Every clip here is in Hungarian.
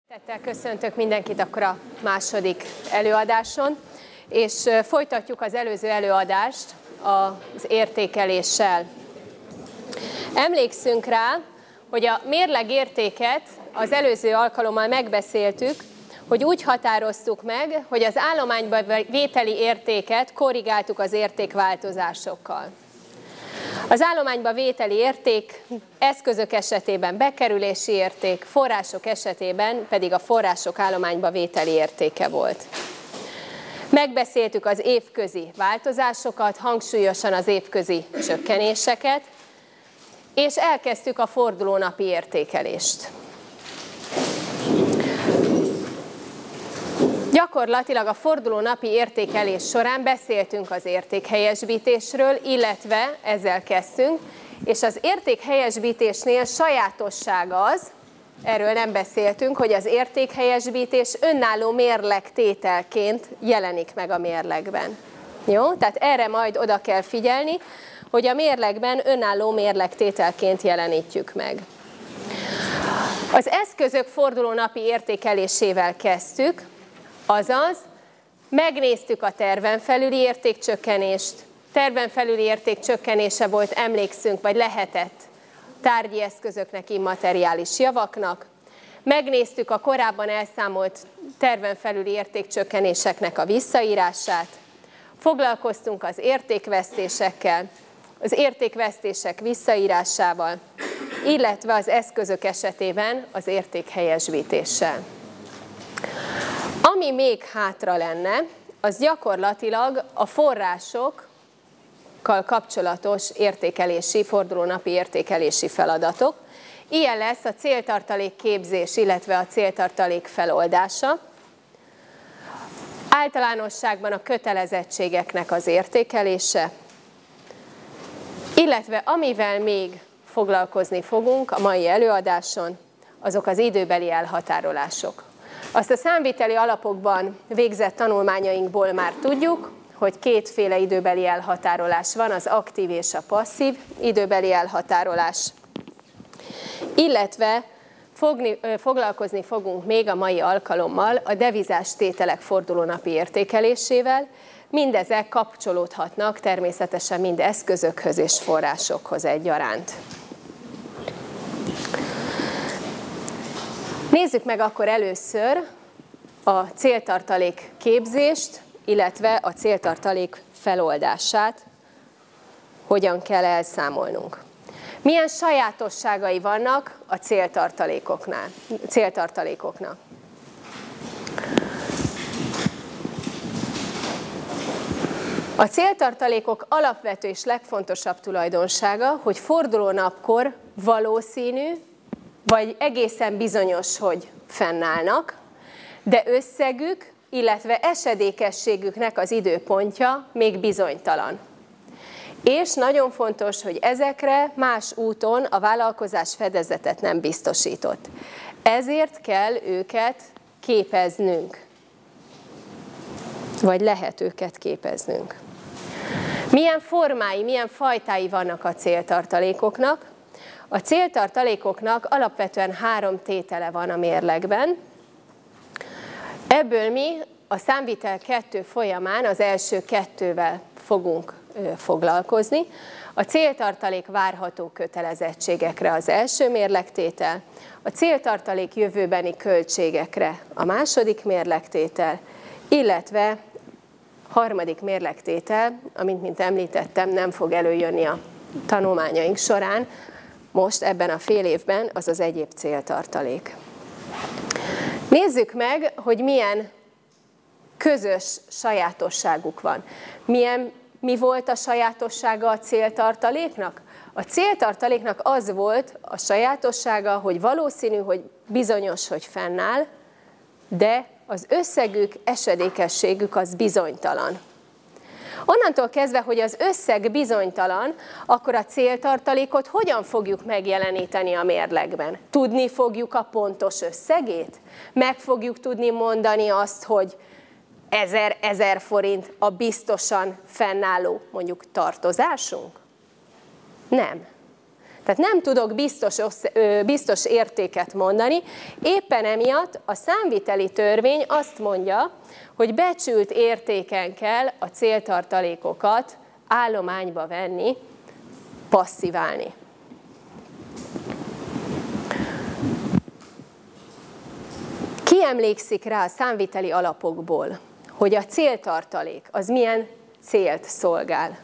Tettel köszöntök mindenkit akkor a második előadáson, és folytatjuk az előző előadást az értékeléssel. Emlékszünk rá, hogy a mérlegértéket az előző alkalommal megbeszéltük, hogy úgy határoztuk meg, hogy az állományba vételi értéket korrigáltuk az értékváltozásokkal. Az állományba vételi érték eszközök esetében bekerülési érték, források esetében pedig a források állományba vételi értéke volt. Megbeszéltük az évközi változásokat, hangsúlyosan az évközi csökkenéseket, és elkezdtük a fordulónapi értékelést. Gyakorlatilag a fordulónapi értékelés során beszéltünk az értékhelyesbítésről, illetve ezzel kezdtünk, és az értékhelyesbítésnél sajátosság az, erről nem beszéltünk, hogy az értékhelyesbítés önálló mérlegtételként jelenik meg a mérlegben. Jó? Tehát erre majd oda kell figyelni, hogy a mérlegben önálló mérlegtételként jelenítjük meg. Az eszközök fordulónapi értékelésével kezdtük, azaz megnéztük a terven felüli értékcsökkenést. Terven felüli értékcsökkenése volt, emlékszünk, vagy lehetett tárgyi eszközöknek, immateriális javaknak. Megnéztük a korábban elszámolt terven felüli értékcsökkenéseknek a visszaírását. Foglalkoztunk az értékvesztésekkel, az értékvesztések visszaírásával, illetve az eszközök esetében az értékhelyesbítéssel. Ami még hátra lenne, az gyakorlatilag a forrásokkal kapcsolatos értékelési, fordulónapi értékelési feladatok. Ilyen lesz a céltartalék képzés, illetve a céltartalék feloldása. Általánosságban a kötelezettségeknek az értékelése, illetve amivel még foglalkozni fogunk a mai előadáson, azok az időbeli elhatárolások. Azt a számviteli alapokban végzett tanulmányainkból már tudjuk, hogy kétféle időbeli elhatárolás van, az aktív és a passzív időbeli elhatárolás. Illetve foglalkozni fogunk még a mai alkalommal a devizás tételek fordulónapi értékelésével. Mindezek kapcsolódhatnak természetesen mind eszközökhöz és forrásokhoz egyaránt. Nézzük meg akkor először a céltartalék képzést, illetve a céltartalék feloldását, hogyan kell elszámolnunk. Milyen sajátosságai vannak a céltartalékoknak? A céltartalékok alapvető és legfontosabb tulajdonsága, hogy fordulónapkor valószínű, vagy egészen bizonyos, hogy fennállnak, de összegük, illetve esedékességüknek az időpontja még bizonytalan. És nagyon fontos, hogy ezekre más úton a vállalkozás fedezetet nem biztosított. Ezért kell őket képeznünk, vagy lehet őket képeznünk. Milyen formái, milyen fajtái vannak a céltartalékoknak? A céltartalékoknak alapvetően 3 tétele van a mérlegben. Ebből mi a számvitel 2 folyamán az első 2-vel fogunk foglalkozni. A céltartalék várható kötelezettségekre az első mérlegtétel, a céltartalék jövőbeni költségekre a második mérlegtétel, illetve harmadik mérlegtétel, amint mint említettem, nem fog előjönni a tanulmányaink során, most ebben a fél évben, az az egyéb céltartalék. Nézzük meg, hogy milyen közös sajátosságuk van. Mi volt a sajátossága a céltartaléknak? A céltartaléknak az volt a sajátossága, hogy valószínű, hogy bizonyos, hogy fennáll, de az összegük, esedékességük az bizonytalan. Onnantól kezdve, hogy az összeg bizonytalan, akkor a céltartalékot hogyan fogjuk megjeleníteni a mérlegben? Tudni fogjuk a pontos összegét? Meg fogjuk tudni mondani azt, hogy 1000 forint a biztosan fennálló, mondjuk tartozásunk? Nem. Tehát nem tudok biztos értéket mondani, éppen emiatt a számviteli törvény azt mondja, hogy becsült értéken kell a céltartalékokat állományba venni, passziválni. Ki emlékszik rá a számviteli alapokból, hogy a céltartalék az milyen célt szolgál?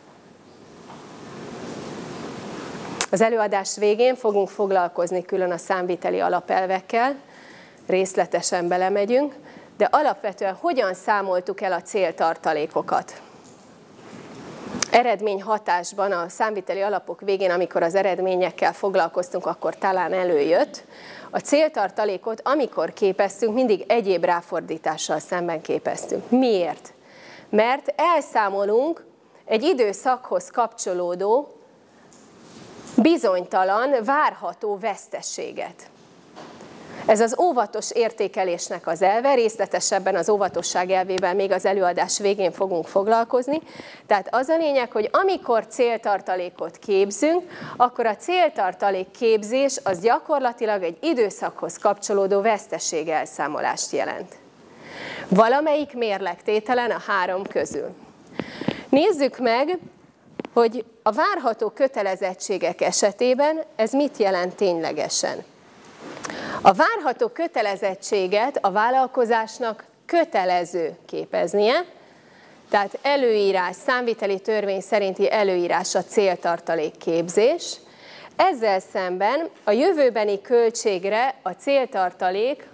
Az előadás végén fogunk foglalkozni külön a számviteli alapelvekkel, részletesen belemegyünk, de alapvetően hogyan számoltuk el a céltartalékokat? Eredményhatásban a számviteli alapok végén, amikor az eredményekkel foglalkoztunk, akkor talán előjött. A céltartalékot, amikor képeztünk, mindig egyéb ráfordítással szemben képeztünk. Miért? Mert elszámolunk egy időszakhoz kapcsolódó, bizonytalan, várható veszteséget. Ez az óvatos értékelésnek az elve, részletesebben az óvatosság elvével még az előadás végén fogunk foglalkozni. Tehát az a lényeg, hogy amikor céltartalékot képzünk, akkor a céltartalék képzés az gyakorlatilag egy időszakhoz kapcsolódó veszteségelszámolást jelent. Valamelyik mérlegtételen a három közül. Nézzük meg, hogy a várható kötelezettségek esetében ez mit jelent ténylegesen. A várható kötelezettséget a vállalkozásnak kötelező képeznie, tehát előírás, számviteli törvény szerinti előírás a céltartalék képzés. Ezzel szemben a jövőbeni költségre a céltartalék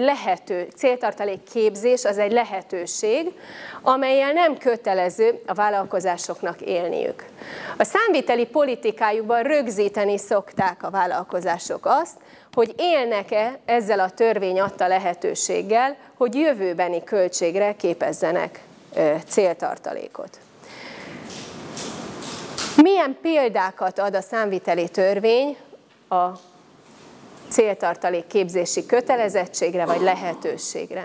képzés az egy lehetőség, amellyel nem kötelező a vállalkozásoknak élniük. A számviteli politikájukban rögzíteni szokták a vállalkozások azt, hogy élnek-e ezzel a törvény adta lehetőséggel, hogy jövőbeni költségre képezzenek céltartalékot. Milyen példákat ad a számviteli törvény a céltartalék képzési kötelezettségre vagy lehetőségre?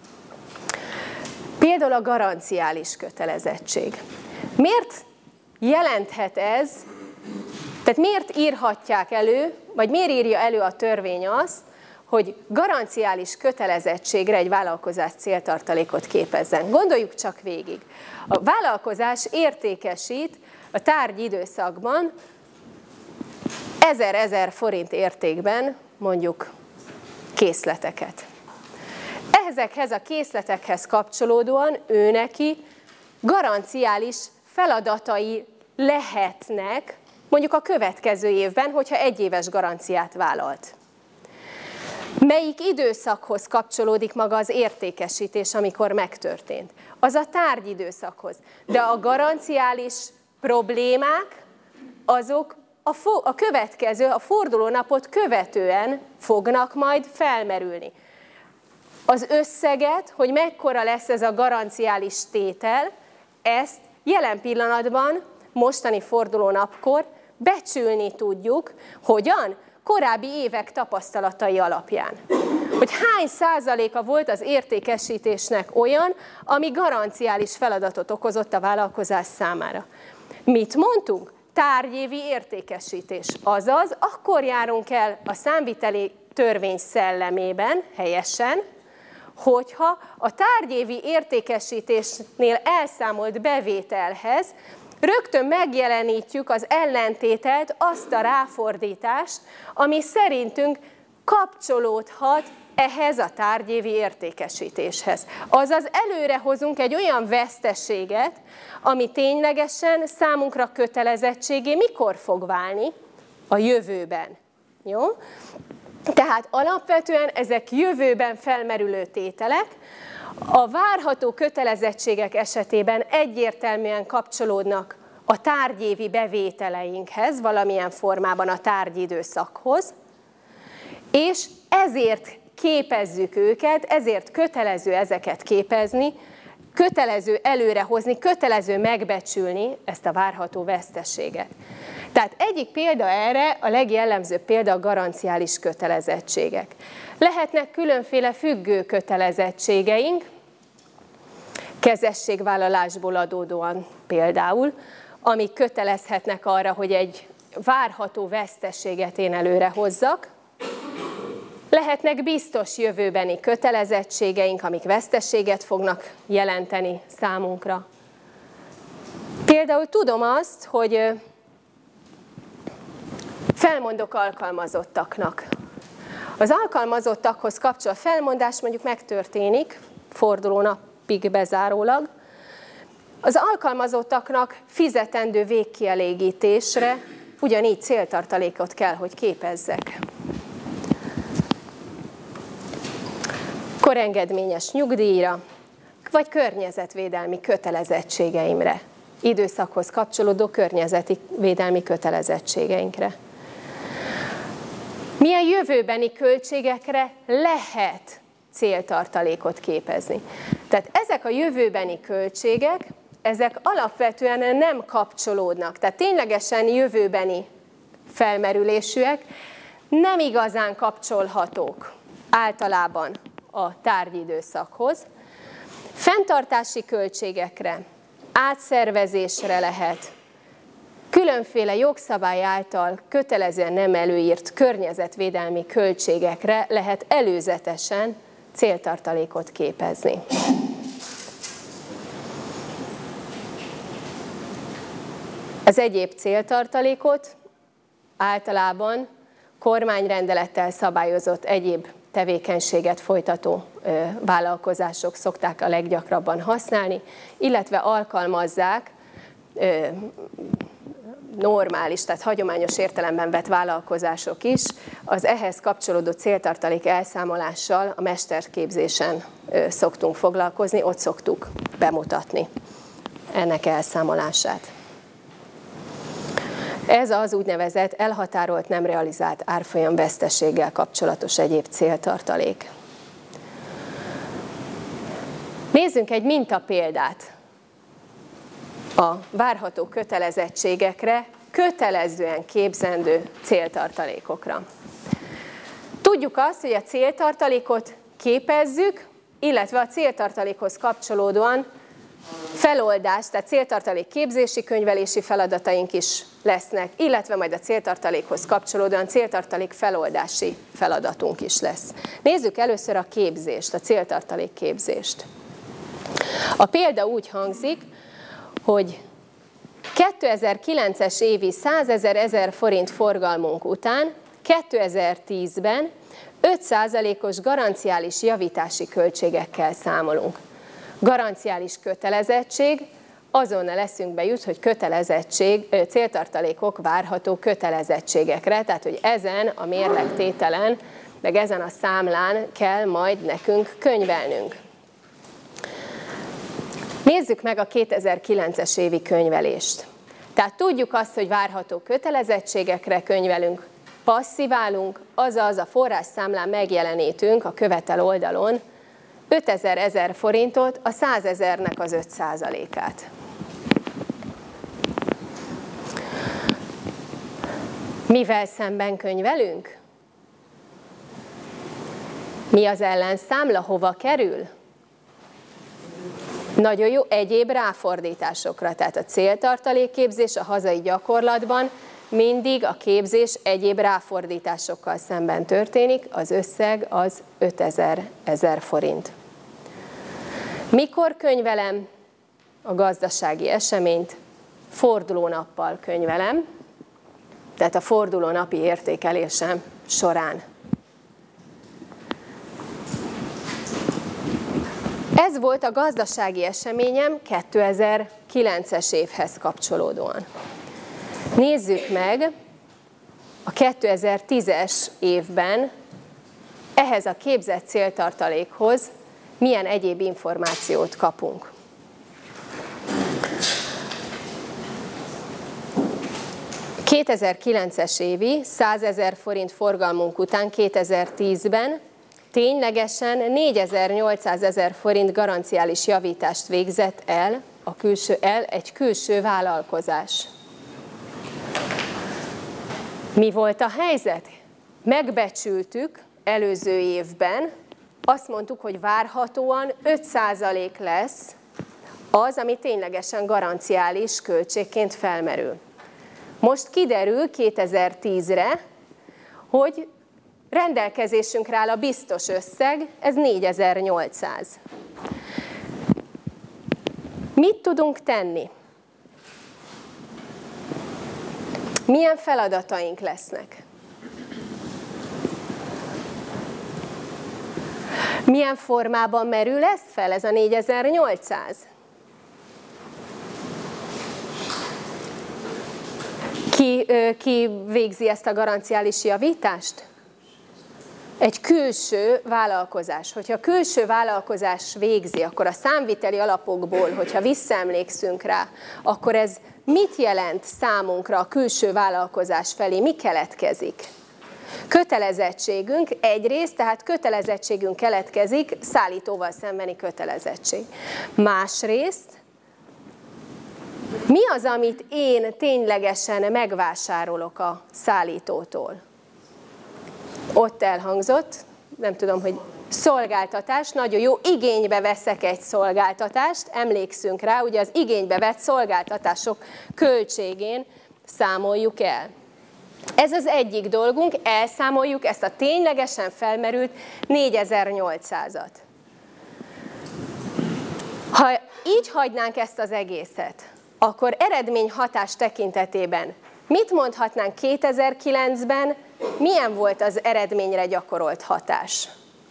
Például a garanciális kötelezettség. Miért jelenthet ez, tehát miért írhatják elő, vagy miért írja elő a törvény azt, hogy garanciális kötelezettségre egy vállalkozás céltartalékot képezzen? Gondoljuk csak végig. A vállalkozás értékesít a tárgyi időszakban 1000 forint értékben mondjuk készleteket. Ezekhez a készletekhez kapcsolódóan neki garanciális feladatai lehetnek mondjuk a következő évben, hogyha egyéves garanciát vállalt. Melyik időszakhoz kapcsolódik maga az értékesítés, amikor megtörtént? Az a tárgyidőszakhoz. De a garanciális problémák azok a következő, a fordulónapot követően fognak majd felmerülni. Az összeget, hogy mekkora lesz ez a garanciális tétel, ezt jelen pillanatban, mostani fordulónapkor becsülni tudjuk. Hogyan? Korábbi évek tapasztalatai alapján. Hogy hány százaléka volt az értékesítésnek olyan, ami garanciális feladatot okozott a vállalkozás számára. Mit mondtunk? Tárgyévi értékesítés. Azaz, akkor járunk el a számviteli törvény szellemében, helyesen, hogyha a tárgyévi értékesítésnél elszámolt bevételhez rögtön megjelenítjük az ellentételt, azt a ráfordítást, ami szerintünk kapcsolódhat ehhez a tárgyévi értékesítéshez. Azaz előre hozunk egy olyan veszteséget, ami ténylegesen számunkra kötelezettségé mikor fog válni? A jövőben. Jó? Tehát alapvetően ezek jövőben felmerülő tételek, a várható kötelezettségek esetében egyértelműen kapcsolódnak a tárgyévi bevételeinkhez, valamilyen formában a tárgyidőszakhoz, és ezért képezzük őket, ezért kötelező ezeket képezni, kötelező előrehozni, kötelező megbecsülni ezt a várható veszteséget. Tehát egyik példa erre, a legjellemzőbb példa a garanciális kötelezettségek. Lehetnek különféle függő kötelezettségeink, kezességvállalásból adódóan például, amik kötelezhetnek arra, hogy egy várható veszteséget én előre hozzak. Lehetnek biztos jövőbeni kötelezettségeink, amik veszteséget fognak jelenteni számunkra. Például tudom azt, hogy felmondok alkalmazottaknak. Az alkalmazottakhoz kapcsolatban felmondás mondjuk megtörténik, fordulónapig bezárólag. Az alkalmazottaknak fizetendő végkielégítésre ugyanígy céltartalékot kell, hogy képezzek. Korengedményes nyugdíjra, vagy környezetvédelmi kötelezettségeimre, időszakhoz kapcsolódó környezetvédelmi kötelezettségeinkre. Milyen jövőbeni költségekre lehet céltartalékot képezni? Tehát ezek a jövőbeni költségek, ezek alapvetően nem kapcsolódnak, tehát ténylegesen jövőbeni felmerülésűek, nem igazán kapcsolhatók általában a tárgyidőszakhoz. Fenntartási költségekre, átszervezésre lehet, különféle jogszabály által kötelezően nem előírt környezetvédelmi költségekre lehet előzetesen céltartalékot képezni. Az egyéb céltartalékot általában kormányrendelettel szabályozott egyéb tevékenységet folytató vállalkozások szokták a leggyakrabban használni, illetve alkalmazzák normális, tehát hagyományos értelemben vett vállalkozások is az ehhez kapcsolódó céltartalék elszámolással a mesterképzésen szoktunk foglalkozni, ott szoktuk bemutatni ennek elszámolását. Ez az úgynevezett elhatárolt, nem realizált árfolyam veszteséggel kapcsolatos egyéb céltartalék. Nézzünk egy mintapéldát a várható kötelezettségekre, kötelezően képzendő céltartalékokra. Tudjuk azt, hogy a céltartalékot képezzük, illetve a céltartalékhoz kapcsolódóan feloldás, tehát céltartalék képzési, könyvelési feladataink is lesznek, illetve majd a céltartalékhoz kapcsolódóan céltartalék feloldási feladatunk is lesz. Nézzük először a képzést, a céltartalék képzést. A példa úgy hangzik, hogy 2009-es évi 100 000 forint forgalmunk után 2010-ben 5%-os garanciális javítási költségekkel számolunk. Garanciális kötelezettség, azonnal eszünkbe jut, hogy céltartalékok várható kötelezettségekre, tehát hogy ezen a mérlegtételen, meg ezen a számlán kell majd nekünk könyvelnünk. Nézzük meg a 2009-es évi könyvelést. Tehát tudjuk azt, hogy várható kötelezettségekre könyvelünk, passziválunk, azaz a forrásszámlán megjelenítünk a követel oldalon 5000 forintot, a 100 000-nek az 5%-át. Mivel szemben könyvelünk? Mi az ellenszámla, hova kerül? Nagyon jó, egyéb ráfordításokra. Tehát a céltartalékképzés a hazai gyakorlatban mindig a képzés egyéb ráfordításokkal szemben történik, az összeg az 5000 forint. Mikor könyvelem a gazdasági eseményt? Fordulónappal könyvelem, tehát a fordulónapi értékelésem során. Ez volt a gazdasági eseményem 2009-es évhez kapcsolódóan. Nézzük meg a 2010-es évben ehhez a képzett céltartalékhoz milyen egyéb információt kapunk. A 2009-es évi 100 000 forint forgalmunk után 2010-ben ténylegesen 4800 000 forint garanciális javítást végzett el egy külső vállalkozás. Mi volt a helyzet? Megbecsültük előző évben, azt mondtuk, hogy várhatóan 5% lesz az, ami ténylegesen garanciális költségként felmerül. Most kiderül 2010-re, hogy rendelkezésünkre áll a biztos összeg, ez 4800. Mit tudunk tenni? Milyen feladataink lesznek? Milyen formában merül ez fel, ez a 4800? Ki végzi ezt a garanciális javítást? Egy külső vállalkozás. Hogyha a külső vállalkozás végzi, akkor a számviteli alapokból, hogyha visszaemlékszünk rá, akkor ez mit jelent számunkra a külső vállalkozás felé? Mi keletkezik? Kötelezettségünk egyrészt, tehát kötelezettségünk keletkezik, szállítóval szembeni kötelezettség. Másrészt, mi az, amit én ténylegesen megvásárolok a szállítótól? Ott elhangzott, nem tudom, hogy szolgáltatás, nagyon jó, igénybe veszek egy szolgáltatást, emlékszünk rá, ugye az igénybe vett szolgáltatások költségén számoljuk el. Ez az egyik dolgunk, elszámoljuk ezt a ténylegesen felmerült 4800-at. Ha így hagynánk ezt az egészet, akkor eredményhatás tekintetében mit mondhatnánk 2009-ben, milyen volt az eredményre gyakorolt hatás?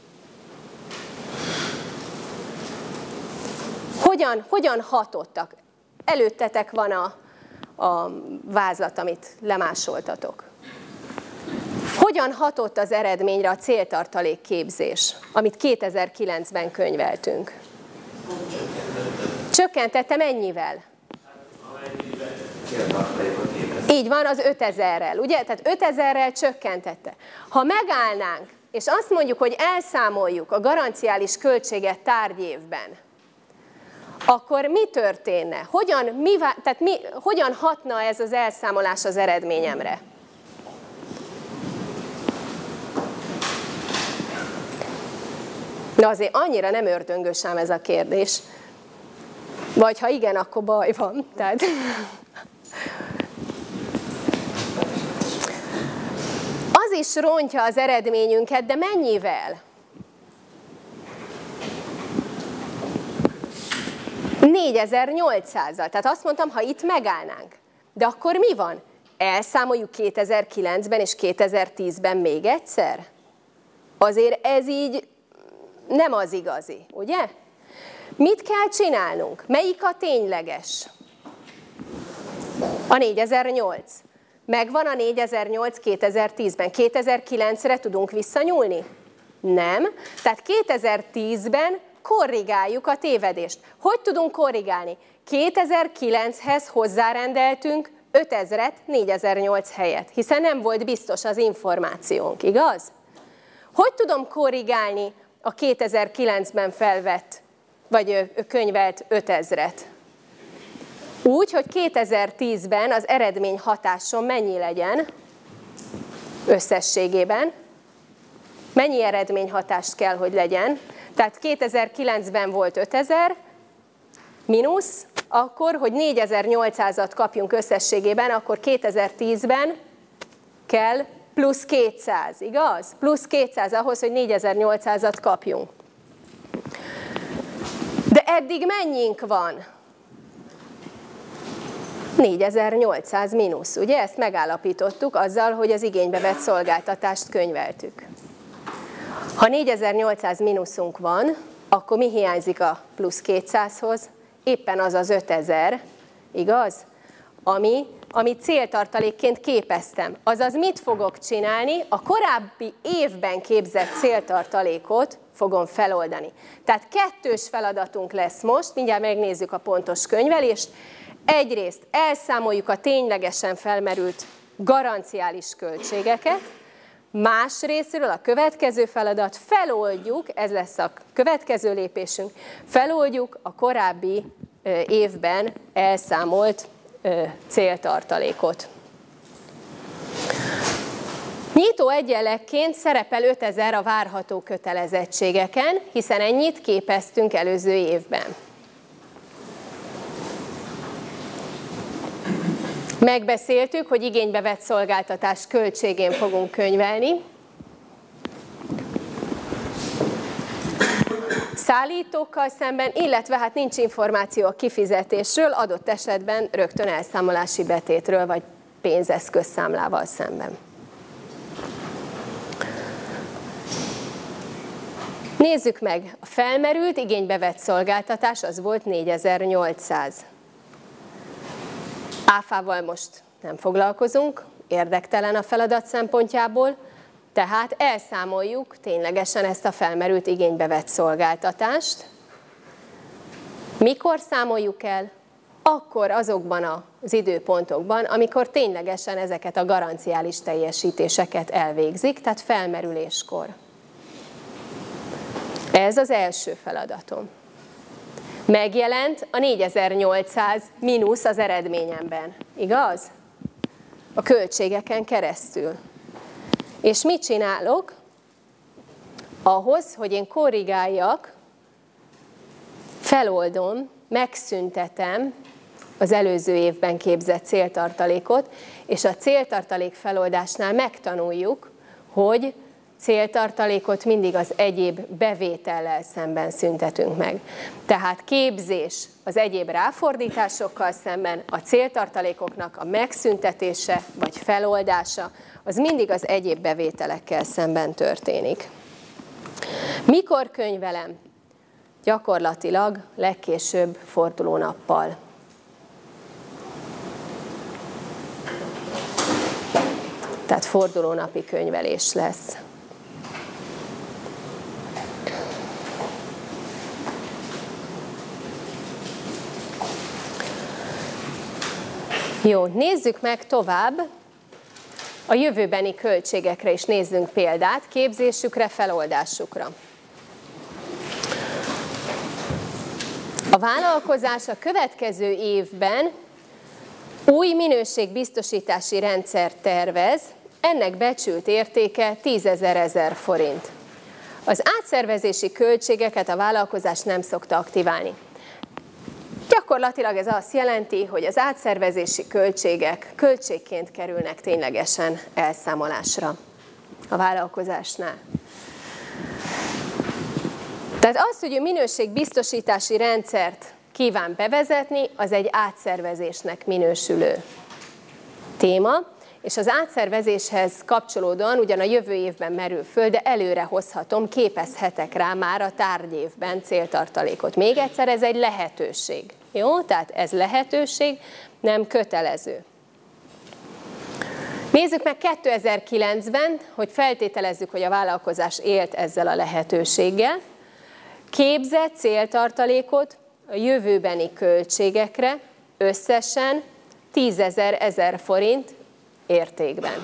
Hogyan hatottak? Előttetek van a vázlat, amit lemásoltatok. Hogyan hatott az eredményre a céltartalék képzés, amit 2009-ben könyveltünk? Csökkentette mennyivel? Így van, az 5000-rel, ugye? Tehát 5000-rel csökkentette. Ha megállnánk, és azt mondjuk, hogy elszámoljuk a garanciális költséget tárgyévben, akkor mi történne? Hogyan hatna ez az elszámolás az eredményemre? De azért annyira nem ördöngös ám ez a kérdés. Vagy ha igen, akkor baj van. Tehát... Az is rontja az eredményünket, de mennyivel? 4800-al. Tehát azt mondtam, ha itt megállnánk. De akkor mi van? Elszámoljuk 2009-ben és 2010-ben még egyszer? Azért ez így nem az igazi, ugye? Mit kell csinálnunk? Melyik a tényleges? A 4008. Megvan a 4008 2010-ben. 2009-re tudunk visszanyúlni? Nem. Tehát 2010-ben korrigáljuk a tévedést. Hogy tudunk korrigálni? 2009-hez hozzárendeltünk 5000-et 4008 helyett, hiszen nem volt biztos az információnk, igaz? Hogy tudom korrigálni a 2009-ben felvett, vagy könyvelt 5000-et? Úgy, hogy 2010-ben az eredményhatásom mennyi legyen összességében? Mennyi eredményhatást kell, hogy legyen? Tehát 2009-ben volt 5000, mínusz, akkor, hogy 4800-at kapjunk összességében, akkor 2010-ben kell plusz 200, igaz? Plusz 200 ahhoz, hogy 4800-at kapjunk. De eddig mennyink van? 4800 mínusz, ugye? Ezt megállapítottuk azzal, hogy az igénybe vett szolgáltatást könyveltük. Ha 4800 mínuszunk van, akkor mi hiányzik a plusz 200-hoz? Éppen az az 5000, igaz? Ami céltartalékként képeztem. Azaz mit fogok csinálni? A korábbi évben képzett céltartalékot fogom feloldani. Tehát kettős feladatunk lesz most, mindjárt megnézzük a pontos könyvelést. Egyrészt elszámoljuk a ténylegesen felmerült garanciális költségeket, másrészről a következő feladat, feloldjuk, ez lesz a következő lépésünk, feloldjuk a korábbi évben elszámolt céltartalékot. Nyitó egyenlegként szerepel 5000 a várható kötelezettségeken, hiszen ennyit képeztünk előző évben. Megbeszéltük, hogy igénybe vett szolgáltatás költségén fogunk könyvelni. Szállítókkal szemben, illetve hát nincs információ a kifizetésről, adott esetben rögtön elszámolási betétről vagy pénzeszközszámlával szemben. Nézzük meg, a felmerült, igénybe vett szolgáltatás az volt 4800. Áfával most nem foglalkozunk, érdektelen a feladat szempontjából, tehát elszámoljuk ténylegesen ezt a felmerült igénybe vett szolgáltatást. Mikor számoljuk el? Akkor azokban az időpontokban, amikor ténylegesen ezeket a garanciális teljesítéseket elvégzik, tehát felmerüléskor. Ez az első feladatom. Megjelent a 4800 mínusz az eredményemben, igaz? A költségeken keresztül. És mit csinálok? Ahhoz, hogy én korrigáljak, feloldom, megszüntetem az előző évben képzett céltartalékot, és a céltartalék feloldásnál megtanuljuk, hogy céltartalékot mindig az egyéb bevétellel szemben szüntetünk meg. Tehát képzés az egyéb ráfordításokkal szemben, a céltartalékoknak a megszüntetése vagy feloldása, az mindig az egyéb bevételekkel szemben történik. Mikor könyvelem? Gyakorlatilag legkésőbb fordulónappal. Tehát fordulónapi könyvelés lesz. Jó, nézzük meg tovább. A jövőbeni költségekre is nézzünk példát, képzésükre, feloldásukra. A vállalkozás a következő évben új minőségbiztosítási rendszert tervez, ennek becsült értéke 10 000 forint. Az átszervezési költségeket a vállalkozás nem szokta aktiválni. Gyakorlatilag ez azt jelenti, hogy az átszervezési költségek költségként kerülnek ténylegesen elszámolásra a vállalkozásnál. Tehát az, hogy ő minőségbiztosítási rendszert kíván bevezetni, az egy átszervezésnek minősülő téma, és az átszervezéshez kapcsolódóan ugyan a jövő évben merül föl, de előre hozhatom, képezhetek rá már a tárgyévben céltartalékot. Még egyszer, ez egy lehetőség. Jó? Tehát ez lehetőség, nem kötelező. Nézzük meg 2009-ben, hogy feltételezzük, hogy a vállalkozás élt ezzel a lehetőséggel. Képzett céltartalékot a jövőbeni költségekre összesen 10 000 forint értékben.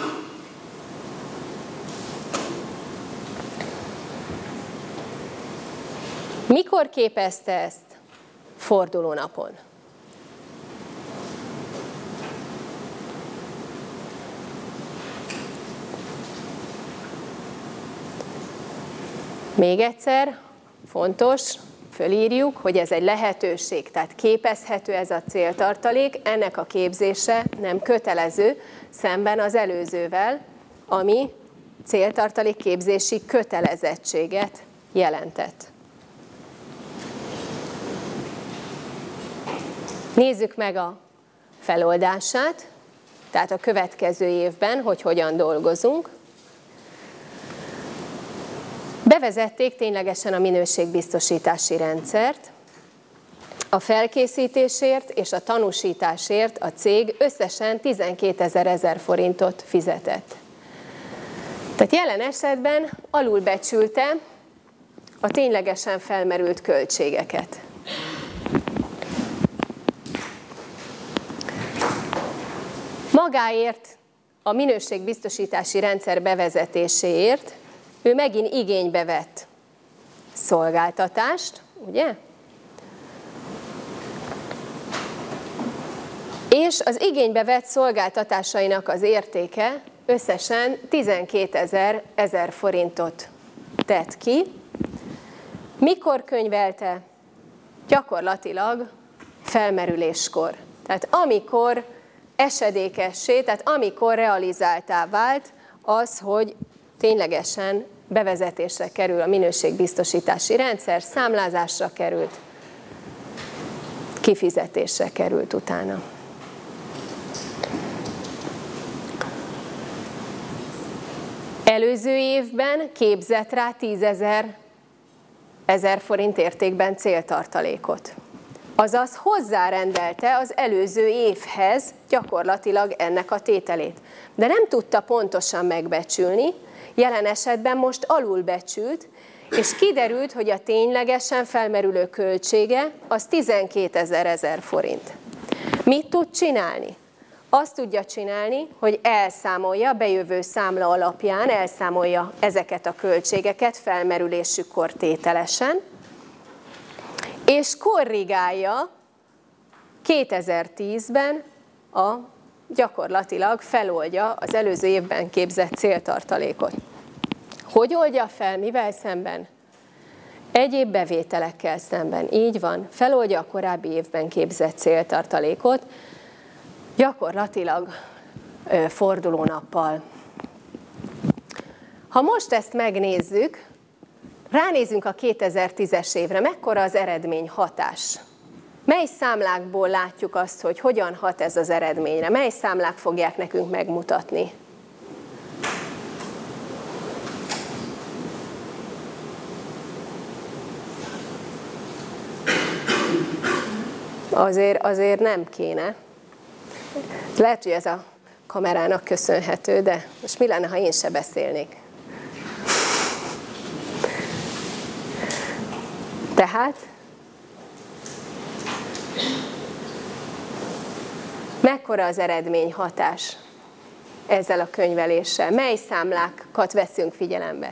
Mikor képezte ezt? Fordulónapon. Még egyszer, fontos, fölírjuk, hogy ez egy lehetőség, tehát képezhető ez a céltartalék, ennek a képzése nem kötelező, szemben az előzővel, ami céltartalék képzési kötelezettséget jelentett. Nézzük meg a feloldását, tehát a következő évben, hogy hogyan dolgozunk. Bevezették ténylegesen a minőségbiztosítási rendszert. A felkészítésért és a tanúsításért a cég összesen 12 000 forintot fizetett. Tehát jelen esetben alulbecsülte a ténylegesen felmerült költségeket. Magáért, a minőségbiztosítási rendszer bevezetéséért ő megint igénybe vett szolgáltatást, ugye? És az igénybe vett szolgáltatásainak az értéke összesen 12 000 forintot tett ki. Mikor könyvelte? Gyakorlatilag felmerüléskor. Tehát amikor esedékessé, tehát amikor realizáltá vált az, hogy ténylegesen bevezetésre kerül a minőségbiztosítási rendszer, számlázásra került, kifizetésre került utána. Előző évben képzett rá 10 000 forint értékben céltartalékot. Azaz hozzárendelte az előző évhez gyakorlatilag ennek a tételét. De nem tudta pontosan megbecsülni, jelen esetben most alulbecsült, és kiderült, hogy a ténylegesen felmerülő költsége az 12 000 forint. Mit tud csinálni? Azt tudja csinálni, hogy elszámolja, bejövő számla alapján elszámolja ezeket a költségeket felmerülésükkor tételesen, és korrigálja 2010-ben gyakorlatilag feloldja az előző évben képzett céltartalékot. Hogy oldja fel, mivel szemben? Egyéb bevételekkel szemben. Így van, feloldja a korábbi évben képzett céltartalékot, gyakorlatilag fordulónappal. Ha most ezt megnézzük, ránézünk a 2010-es évre, mekkora az eredményhatás? Mely számlákból látjuk azt, hogy hogyan hat ez az eredményre? Mely számlák fogják nekünk megmutatni? Azért nem kéne. Lehet, hogy ez a kamerának köszönhető, de most mi lenne, ha én se beszélnék? Tehát mekkora az eredményhatás ezzel a könyveléssel? Mely számlákat veszünk figyelembe?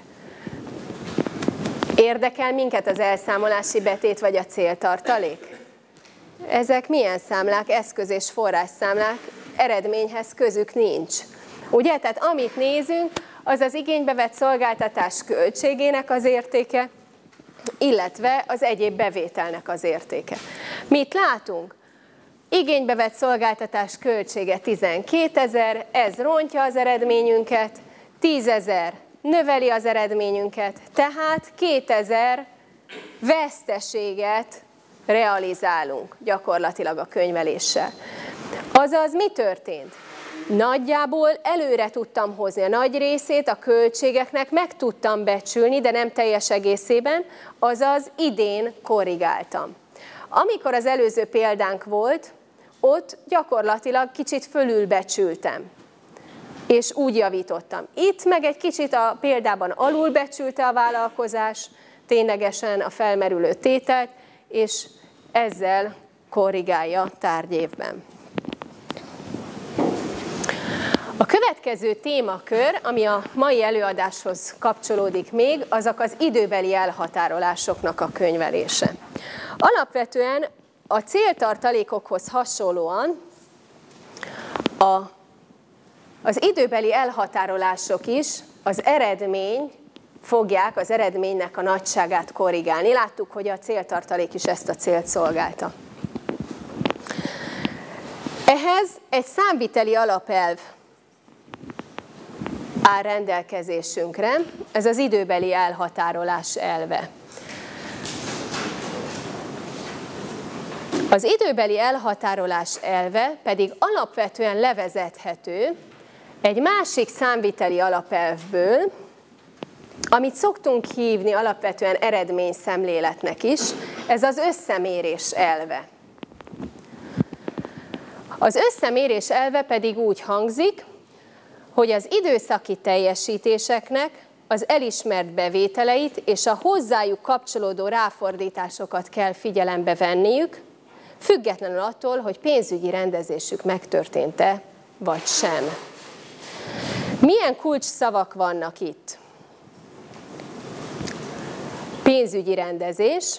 Érdekel minket az elszámolási betét vagy a céltartalék? Ezek milyen számlák? Eszköz- és forrásszámlák, eredményhez közük nincs. Ugye? Tehát amit nézünk, az az igénybe vett szolgáltatás költségének az értéke, illetve az egyéb bevételnek az értéke. Mit látunk? Igénybe vett szolgáltatás költsége 12 000, ez rontja az eredményünket, 10 000 növeli az eredményünket, tehát 2000 veszteséget realizálunk gyakorlatilag a könyveléssel. Azaz mi történt? Nagyjából előre tudtam hozni a nagy részét a költségeknek, meg tudtam becsülni, de nem teljes egészében, azaz idén korrigáltam. Amikor az előző példánk volt, ott gyakorlatilag kicsit fölülbecsültem, és úgy javítottam. Itt meg egy kicsit a példában alulbecsülte a vállalkozás, ténylegesen a felmerülő tételt, és ezzel korrigálja tárgyévben. A következő témakör, ami a mai előadáshoz kapcsolódik még, azok az időbeli elhatárolásoknak a könyvelése. Alapvetően a céltartalékokhoz hasonlóan az időbeli elhatárolások is az eredménynek a nagyságát korrigálni. Láttuk, hogy a céltartalék is ezt a célt szolgálta. Ehhez egy számviteli alapelv áll rendelkezésünkre, ez az időbeli elhatárolás elve. Az időbeli elhatárolás elve pedig alapvetően levezethető egy másik számviteli alapelvből, amit szoktunk hívni alapvetően eredményszemléletnek is, ez az összemérés elve. Az összemérés elve pedig úgy hangzik, hogy az időszaki teljesítéseknek az elismert bevételeit és a hozzájuk kapcsolódó ráfordításokat kell figyelembe venniük, függetlenül attól, hogy pénzügyi rendezésük megtörtént-e, vagy sem. Milyen kulcsszavak vannak itt? Pénzügyi rendezés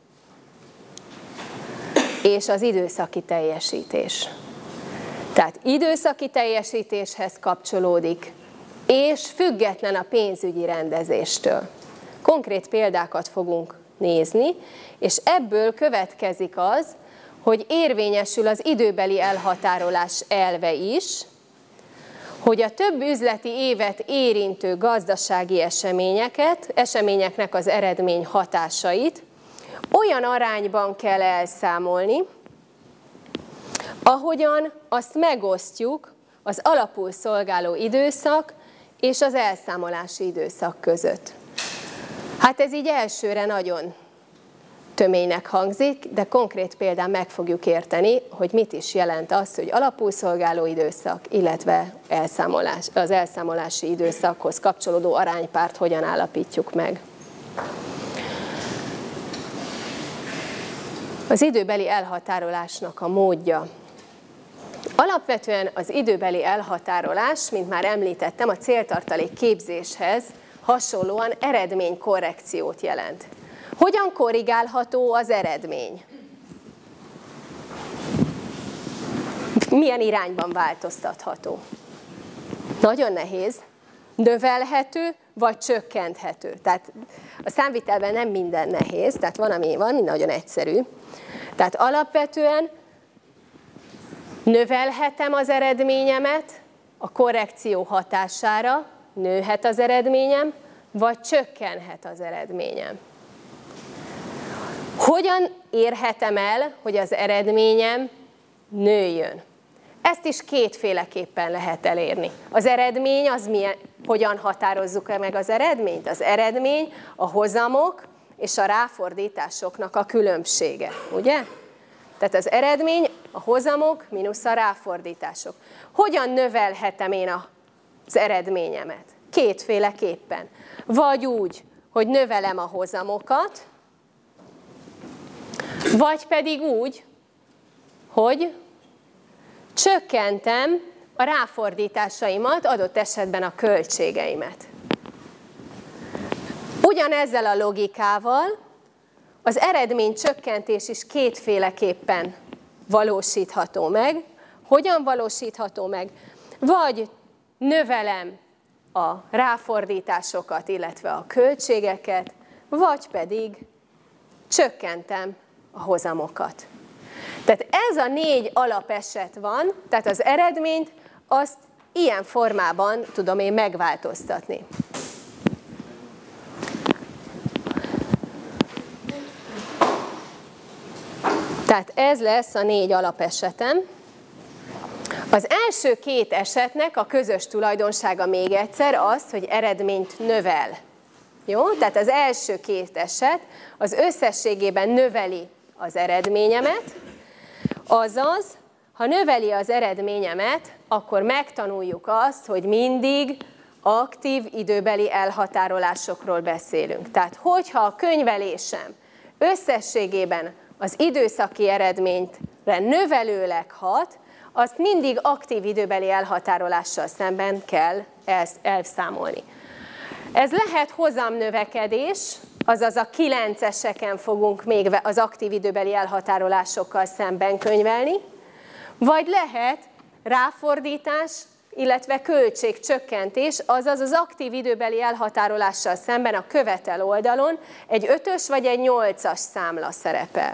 és az időszaki teljesítés. Tehát időszaki teljesítéshez kapcsolódik, és független a pénzügyi rendezéstől. Konkrét példákat fogunk nézni, és ebből következik az, hogy érvényesül az időbeli elhatárolás elve is, hogy a több üzleti évet érintő gazdasági eseményeknek az eredmény hatásait olyan arányban kell elszámolni, ahogyan azt megosztjuk az alapul szolgáló időszak és az elszámolási időszak között. Hát ez így elsőre nagyon töménynek hangzik, de konkrét példán meg fogjuk érteni, hogy mit is jelent az, hogy alapul szolgáló időszak, illetve az elszámolási időszakhoz kapcsolódó aránypárt hogyan állapítjuk meg. Az időbeli elhatárolásnak a módja. Alapvetően az időbeli elhatárolás, mint már említettem, a céltartalék képzéshez hasonlóan eredménykorrekciót jelent. Hogyan korrigálható az eredmény? Milyen irányban változtatható? Nagyon nehéz. Növelhető vagy csökkenthető. Tehát a számvitelben nem minden nehéz, tehát van, ami nagyon egyszerű. Tehát alapvetően növelhetem az eredményemet a korrekció hatására, nőhet az eredményem, vagy csökkenhet az eredményem. Hogyan érhetem el, hogy az eredményem nőjön? Ezt is kétféleképpen lehet elérni. Az eredmény az milyen, hogyan határozzuk meg az eredményt? Az eredmény a hozamok és a ráfordításoknak a különbsége, ugye? Tehát az eredmény a hozamok mínusz a ráfordítások. Hogyan növelhetem én az eredményemet? Kétféleképpen. Vagy úgy, hogy növelem a hozamokat, vagy pedig úgy, hogy csökkentem a ráfordításaimat, adott esetben a költségeimet. Ugyanezzel a logikával az eredménycsökkentés is kétféleképpen valósítható meg. Hogyan valósítható meg? Vagy növelem a ráfordításokat, illetve a költségeket, vagy pedig csökkentem a hozamokat. Tehát ez a 4 alapeset van, tehát az eredményt azt ilyen formában tudom én megváltoztatni. Tehát ez lesz a 4 alapesetem. Az első 2 esetnek a közös tulajdonsága még egyszer az, hogy eredményt növel. Jó? Tehát az első 2 eset az összességében növeli az eredményemet, azaz, ha növeli az eredményemet, akkor megtanuljuk azt, hogy mindig aktív időbeli elhatárolásokról beszélünk. Tehát, hogyha a könyvelésem összességében az időszaki eredményre növelőleg hat, azt mindig aktív időbeli elhatárolással szemben kell elszámolni. Ez lehet hozamnövekedés, azaz a 9-eseken fogunk még az aktív időbeli elhatárolásokkal szemben könyvelni, vagy lehet ráfordítás, illetve költségcsökkentés, azaz az aktív időbeli elhatárolással szemben a követel oldalon egy 5-ös vagy egy 8-as számla szerepel.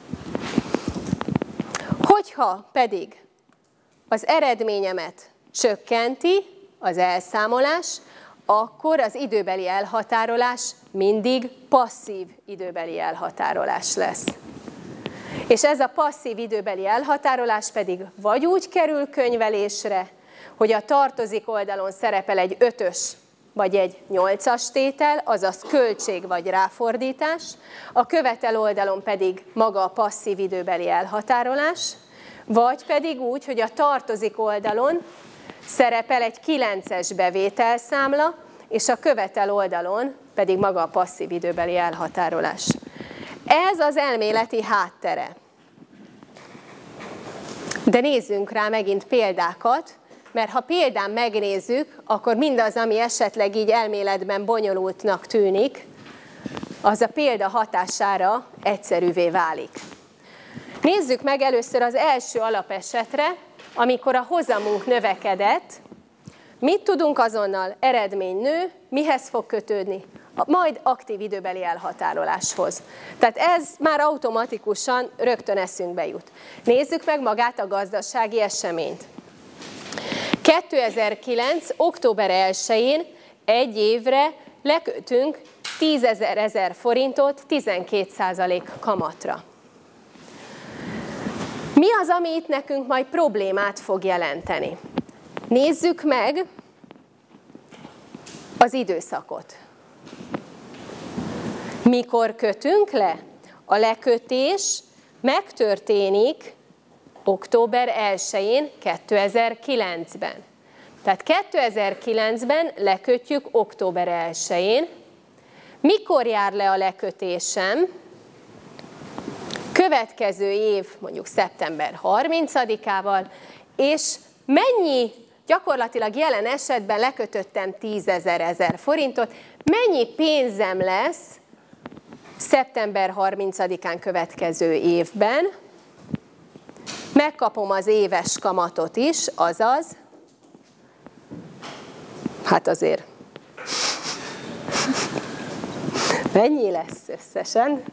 Hogyha pedig az eredményemet csökkenti az elszámolás, akkor az időbeli elhatárolás mindig passzív időbeli elhatárolás lesz. És ez a passzív időbeli elhatárolás pedig vagy úgy kerül könyvelésre, hogy a tartozik oldalon szerepel egy 5-ös vagy egy 8-as tétel, azaz költség vagy ráfordítás, a követel oldalon pedig maga a passzív időbeli elhatárolás, vagy pedig úgy, hogy a tartozik oldalon szerepel egy 9-es bevételszámla, és a követel oldalon pedig maga a passzív időbeli elhatárolás. Ez az elméleti háttere. De nézzünk rá megint példákat, mert ha példán megnézzük, akkor mindaz, ami esetleg így elméletben bonyolultnak tűnik, az a példa hatására egyszerűvé válik. Nézzük meg először az első alapesetre, amikor a hozamunk növekedett, Mit tudunk azonnal? Eredmény nő, mihez fog kötődni? Majd aktív időbeli elhatároláshoz. Tehát ez már automatikusan rögtön eszünkbe jut. Nézzük meg magát a gazdasági eseményt. 2009. október 1-én egy évre lekötünk 10 000 forintot 12% kamatra. Mi az, ami itt nekünk majd problémát fog jelenteni? Nézzük meg az időszakot. Mikor kötünk le? A lekötés megtörténik október 1-én 2009-ben. Tehát 2009-ben lekötjük október 1-én. Mikor jár le a lekötésem? Következő év, mondjuk szeptember 30-ával, és mennyi, gyakorlatilag jelen esetben lekötöttem 10 000 forintot, mennyi pénzem lesz szeptember 30-án következő évben, megkapom az éves kamatot is, azaz, hát azért, mennyi lesz összesen?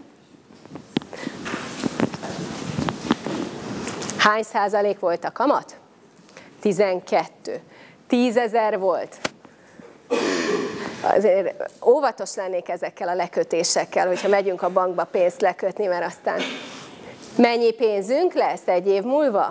Hány százalék volt a kamat? 12. 10 000 volt. Azért óvatos lennék ezekkel a lekötésekkel, hogyha megyünk a bankba pénzt lekötni, mert aztán mennyi pénzünk lesz egy év múlva?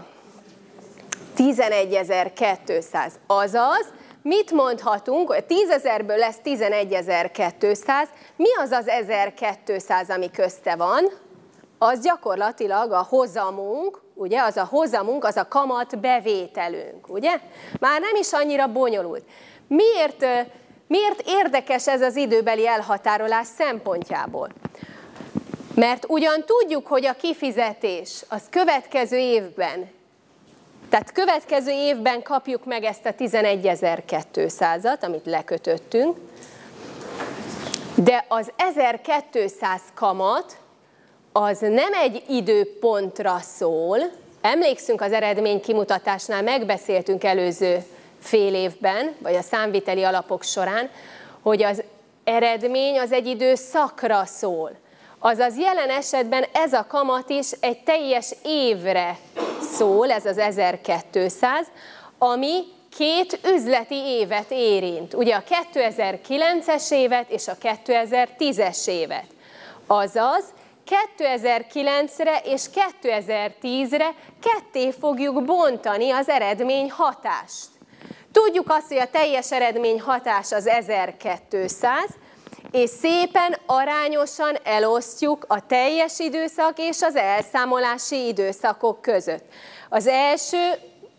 11 200. Azaz, mit mondhatunk, hogy 10 000-ből lesz 11 200, mi az az 1200, ami közte van? Az gyakorlatilag a hozamunk, ugye, az a hozamunk, az a kamat bevételünk, ugye? Már nem is annyira bonyolult. Miért érdekes ez az időbeli elhatárolás szempontjából? Mert ugyan tudjuk, hogy a kifizetés az következő évben, tehát következő évben kapjuk meg ezt a 11 200-at, amit lekötöttünk, de az 1200 kamat az nem egy időpontra szól. Emlékszünk, az eredmény kimutatásnál megbeszéltünk előző fél évben, vagy a számviteli alapok során, hogy az eredmény az egy időszakra szól. Azaz jelen esetben ez a kamat is egy teljes évre szól, ez az 1200, ami 2 üzleti évet érint. Ugye a 2009-es évet és a 2010-es évet. Azaz 2009-re és 2010-re ketté fogjuk bontani az eredmény hatást. Tudjuk azt, hogy a teljes eredmény hatás az 1200, és szépen arányosan elosztjuk a teljes időszak és az elszámolási időszakok között. Az első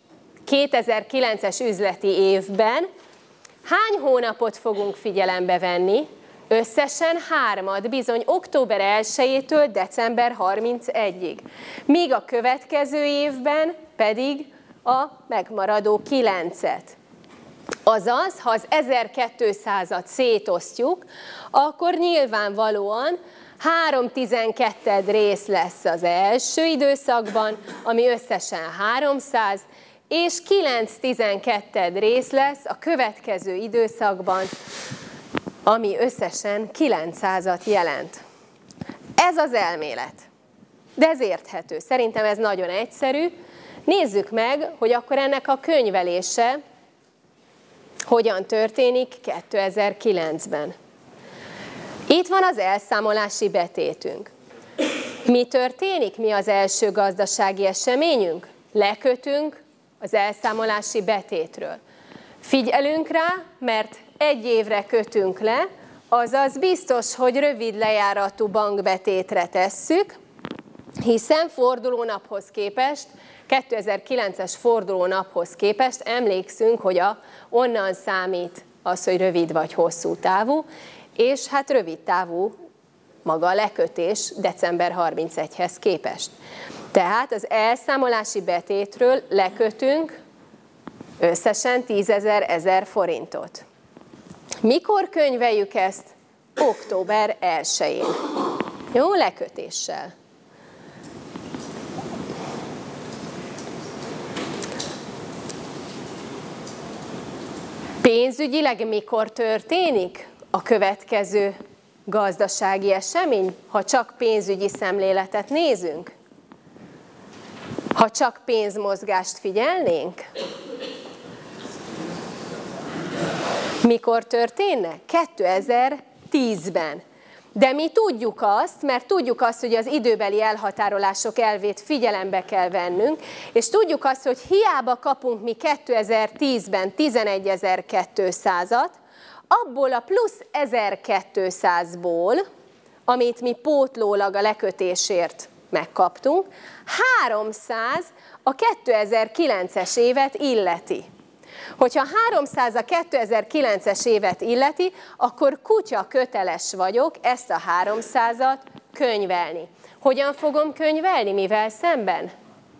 2009-es üzleti évben hány hónapot fogunk figyelembe venni? Összesen 3, bizony október 1-től december 31-ig. Míg a következő évben pedig a megmaradó 9-et. Azaz, ha az 1200-at szétosztjuk, akkor nyilvánvalóan 3/12 rész lesz az első időszakban, ami összesen 300, és 9/12 rész lesz a következő időszakban, ami összesen 900-at jelent. Ez az elmélet. De ez érthető. Szerintem ez nagyon egyszerű. Nézzük meg, hogy akkor ennek a könyvelése hogyan történik 2009-ben. Itt van az elszámolási betétünk. Mi történik? Mi az első gazdasági eseményünk? Lekötünk az elszámolási betétről. Figyelünk rá, mert egy évre kötünk le, azaz biztos, hogy rövid lejáratú bankbetétre tesszük, hiszen fordulónaphoz képest, 2009-es fordulónaphoz képest emlékszünk, hogy onnan számít az, hogy rövid vagy hosszú távú, és hát rövid távú maga a lekötés december 31-hez képest. Tehát az elszámolási betétről lekötünk összesen 10 000 forintot. Mikor könyveljük ezt? Október 1-én. Jó, lekötéssel. Pénzügyileg mikor történik a következő gazdasági esemény, ha csak pénzügyi szemléletet nézünk? Ha csak pénzmozgást figyelnénk? Mikor történne? 2010-ben. De mi tudjuk azt, mert tudjuk azt, hogy az időbeli elhatárolások elvét figyelembe kell vennünk, és tudjuk azt, hogy hiába kapunk mi 2010-ben 11.200-at, abból a plusz 1.200-ból, amit mi pótlólag a lekötésért megkaptunk, 300 a 2009-es évet illeti. Hogyha 300 a 2009-es évet illeti, akkor kutya köteles vagyok ezt a 300-at könyvelni. Hogyan fogom könyvelni? Mivel szemben?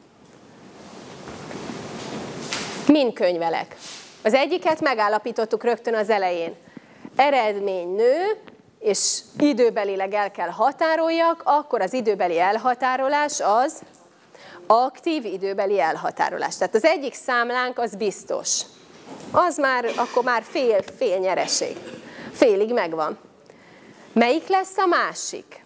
Mind könyvelek. Az egyiket megállapítottuk rögtön az elején. Eredmény nő, és időbelileg el kell határoljak, akkor az időbeli elhatárolás az aktív időbeli elhatárolás. Tehát az egyik számlánk az biztos. Az már, akkor már fél nyereség. Félig megvan. Melyik lesz a másik?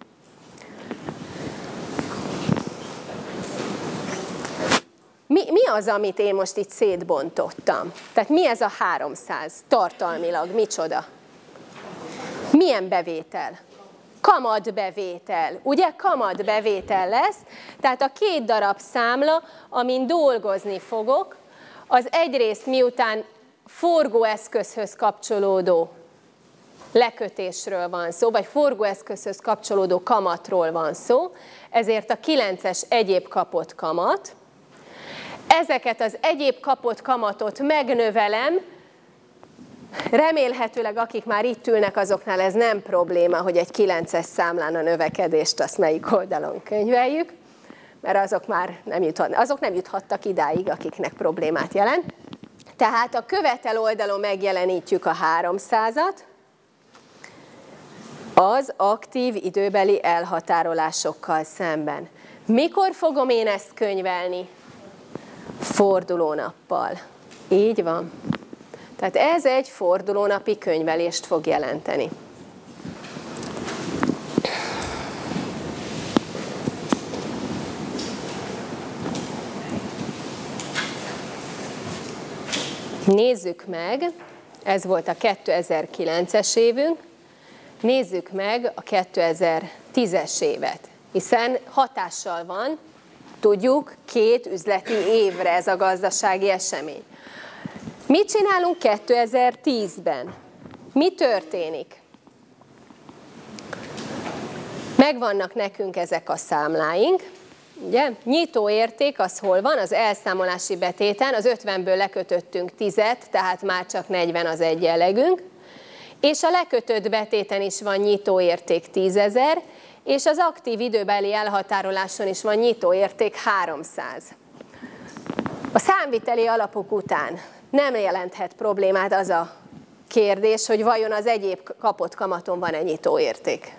Mi az, amit én most itt szétbontottam? Tehát mi ez a 300 tartalmilag? Micsoda? Milyen bevétel? Kamatbevétel. Ugye kamatbevétel lesz, tehát a 2 darab számla, amin dolgozni fogok, az egyrészt miután forgóeszközhöz kapcsolódó lekötésről van szó, vagy forgóeszközhöz kapcsolódó kamatról van szó, ezért a 9-es egyéb kapott kamat. Ezeket az egyéb kapott kamatot megnövelem, remélhetőleg akik már itt ülnek, azoknál ez nem probléma, hogy egy 9-es számlán a növekedést azt melyik oldalon könyveljük, mert azok nem juthattak idáig, akiknek problémát jelent. Tehát a követel oldalon megjelenítjük a 300-at, az aktív időbeli elhatárolásokkal szemben. Mikor fogom én ezt könyvelni? Fordulónappal. Így van. Tehát ez egy fordulónapi könyvelést fog jelenteni. Nézzük meg, ez volt a 2009-es évünk, nézzük meg a 2010-es évet, hiszen hatással van, tudjuk, 2 üzleti évre ez a gazdasági esemény. Mit csinálunk 2010-ben? Mi történik? Megvannak nekünk ezek a számláink. Ugye? Nyitó érték az hol van? Az elszámolási betéten, az 50-ből lekötöttünk 10-et, tehát már csak 40 az egyenlegünk. És a lekötött betéten is van nyitó érték 10 000, és az aktív időbeli elhatároláson is van nyitó érték 300. A számviteli alapok után nem jelenthet problémát az a kérdés, hogy vajon az egyéb kapott kamaton van-e nyitó érték.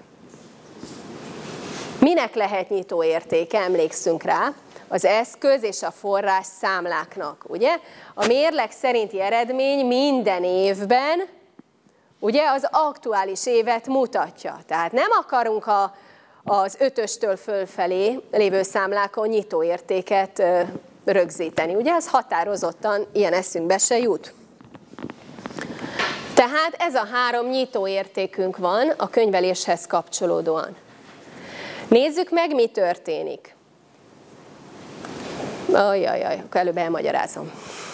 Minek lehet nyitó érték? Emlékszünk rá, az eszköz és a forrás számláknak, ugye? A mérleg szerinti eredmény minden évben, ugye, az aktuális évet mutatja. Tehát nem akarunk az 5-östől fölfelé lévő számlákon nyitó értéket rögzíteni. Ugye ez határozottan ilyen eszünkbe se jut. Tehát ez a 3 nyitó értékünk van a könyveléshez kapcsolódóan. Nézzük meg, mi történik. Akkor előbb elmagyarázom.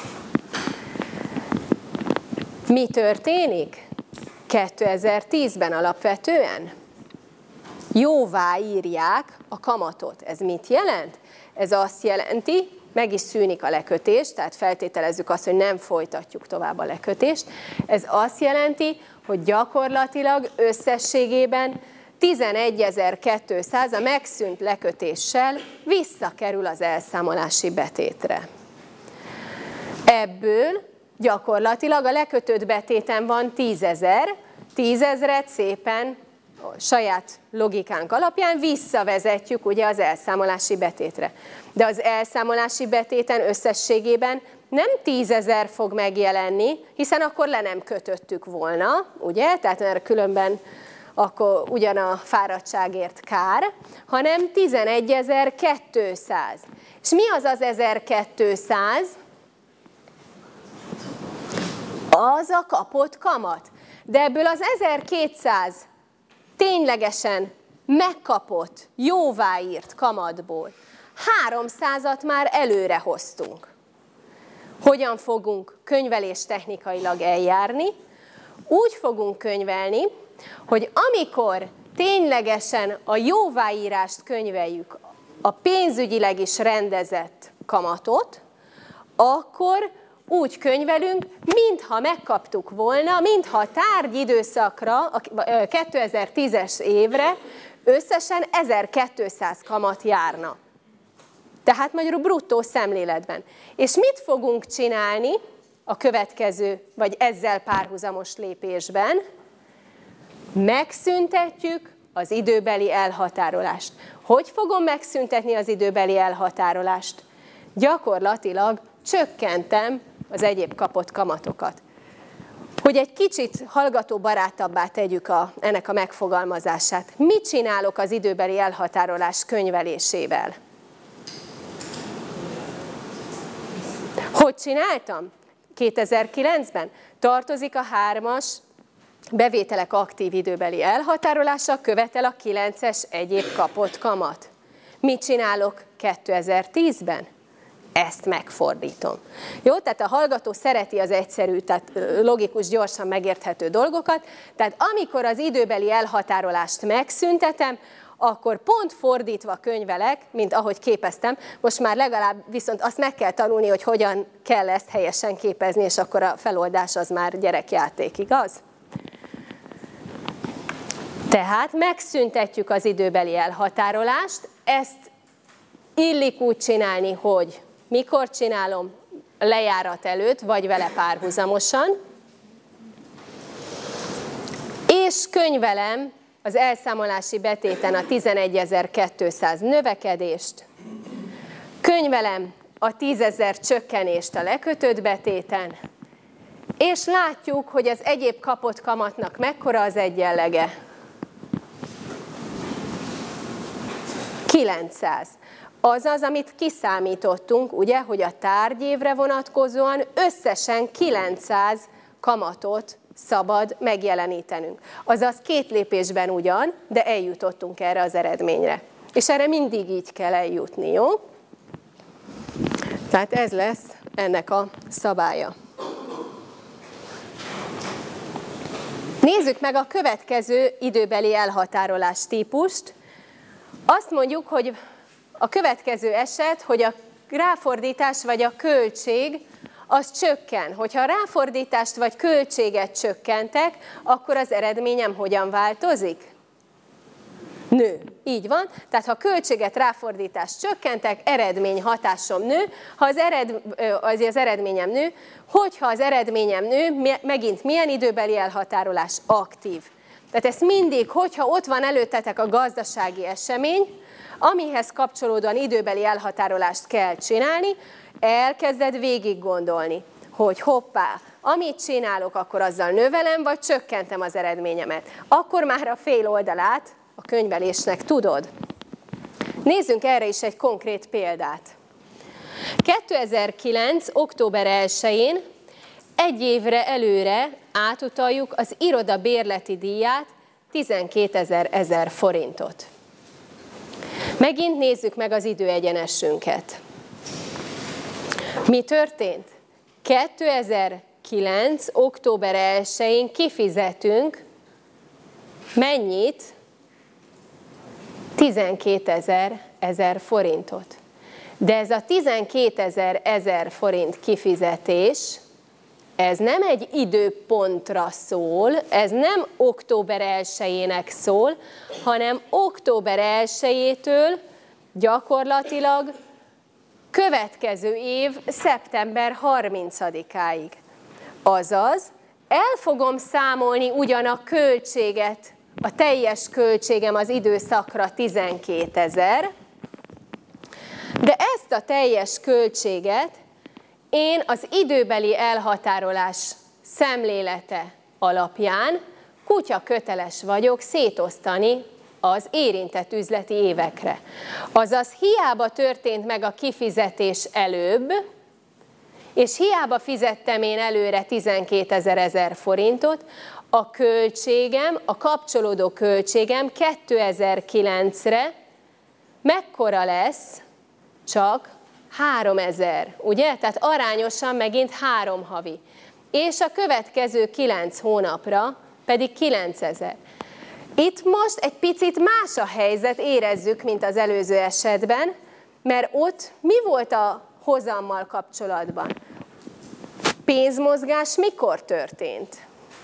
Mi történik 2010-ben alapvetően? Jóvá írják a kamatot. Ez mit jelent? Ez azt jelenti, meg is szűnik a lekötés, tehát feltételezzük azt, hogy nem folytatjuk tovább a lekötést. Ez azt jelenti, hogy gyakorlatilag összességében 11.200 a megszűnt lekötéssel visszakerül az elszámolási betétre. Ebből gyakorlatilag a lekötött betéten van 10 000, 10 000-et szépen a saját logikánk alapján visszavezetjük ugye az elszámolási betétre. De az elszámolási betéten összességében nem 10 000 fog megjelenni, hiszen akkor le nem kötöttük volna, ugye? Tehát mert különben akkor ugyan a fáradtságért kár, hanem 11.200. És mi az az 1200? Az a kapott kamat. De ebből az 1200 ténylegesen megkapott, jóváírt kamatból 300-at már előre hoztunk. Hogyan fogunk könyveléstechnikailag eljárni? Úgy fogunk könyvelni, hogy amikor ténylegesen a jóváírást könyveljük, a pénzügyileg is rendezett kamatot, akkor úgy könyvelünk, mintha megkaptuk volna, mintha a tárgyidőszakra, a 2010-es évre összesen 1200 kamat járna. Tehát magyarul bruttó szemléletben. És mit fogunk csinálni a következő, vagy ezzel párhuzamos lépésben? Megszüntetjük az időbeli elhatárolást. Hogy fogom megszüntetni az időbeli elhatárolást? Gyakorlatilag csökkentem az egyéb kapott kamatokat. Hogy egy kicsit hallgatóbarátabbá tegyük ennek a megfogalmazását. Mit csinálok az időbeli elhatárolás könyvelésével? Hogy csináltam? 2009-ben tartozik a 3-as bevételek aktív időbeli elhatárolása, követel a 9-es egyéb kapott kamat. Mit csinálok 2010-ben? Ezt megfordítom. Jó, tehát a hallgató szereti az egyszerű, tehát logikus, gyorsan megérthető dolgokat, tehát amikor az időbeli elhatárolást megszüntetem, akkor pont fordítva könyvelek, mint ahogy képeztem, most már legalább viszont azt meg kell tanulni, hogy hogyan kell ezt helyesen képezni, és akkor a feloldás az már gyerekjáték, igaz? Tehát megszüntetjük az időbeli elhatárolást, ezt illik úgy csinálni, hogy mikor csinálom? Lejárat előtt, vagy vele párhuzamosan, és könyvelem az elszámolási betéten a 11.200 növekedést, könyvelem a 10.000 csökkenést a lekötött betéten, és látjuk, hogy az egyéb kapott kamatnak mekkora az egyenlege. 900. Azaz, amit kiszámítottunk, ugye, hogy a tárgyévre vonatkozóan összesen 900 kamatot szabad megjelenítenünk. Azaz 2 lépésben ugyan, de eljutottunk erre az eredményre. És erre mindig így kell eljutni, jó? Tehát ez lesz ennek a szabálya. Nézzük meg a következő időbeli elhatárolás típust. Azt mondjuk, hogy a következő eset, hogy a ráfordítás vagy a költség az csökken. Hogyha a ráfordítást vagy költséget csökkentek, akkor az eredményem hogyan változik? Nő. Így van. Tehát ha a költséget, ráfordítást csökkentek, eredmény, hatásom nő. Ha az eredményem nő, hogyha az eredményem nő, megint milyen időbeli elhatárolás? Aktív. Tehát ezt mindig, hogyha ott van előttetek a gazdasági esemény, amihez kapcsolódóan időbeli elhatárolást kell csinálni, elkezded végig gondolni, hogy hoppá, amit csinálok, akkor azzal növelem, vagy csökkentem az eredményemet. Akkor már a fél oldalát a könyvelésnek tudod. Nézzünk erre is egy konkrét példát. 2009. október 1-én egy évre előre átutaljuk az iroda bérleti díját 12.000 forintot. Megint nézzük meg az időegyenesünket. Mi történt? 2009. október 1-én kifizetünk mennyit? 12.000 forintot. De ez a 12.000 forint kifizetés, ez nem egy időpontra szól, ez nem október 1-ének szól, hanem október 1-től gyakorlatilag következő év szeptember 30-áig. Azaz, el fogom számolni ugyan a költséget, a teljes költségem az időszakra 12.000, de ezt a teljes költséget én az időbeli elhatárolás szemlélete alapján kutya köteles vagyok szétosztani az érintett üzleti évekre. Azaz hiába történt meg a kifizetés előbb, és hiába fizettem én előre 12 000 forintot, a költségem, a kapcsolódó költségem 2009-re mekkora lesz? Csak 3000, ugye? Tehát arányosan megint 3 havi. És a következő 9 hónapra pedig 9000. Itt most egy picit más a helyzet, érezzük, mint az előző esetben, mert ott mi volt a hozammal kapcsolatban? Pénzmozgás mikor történt?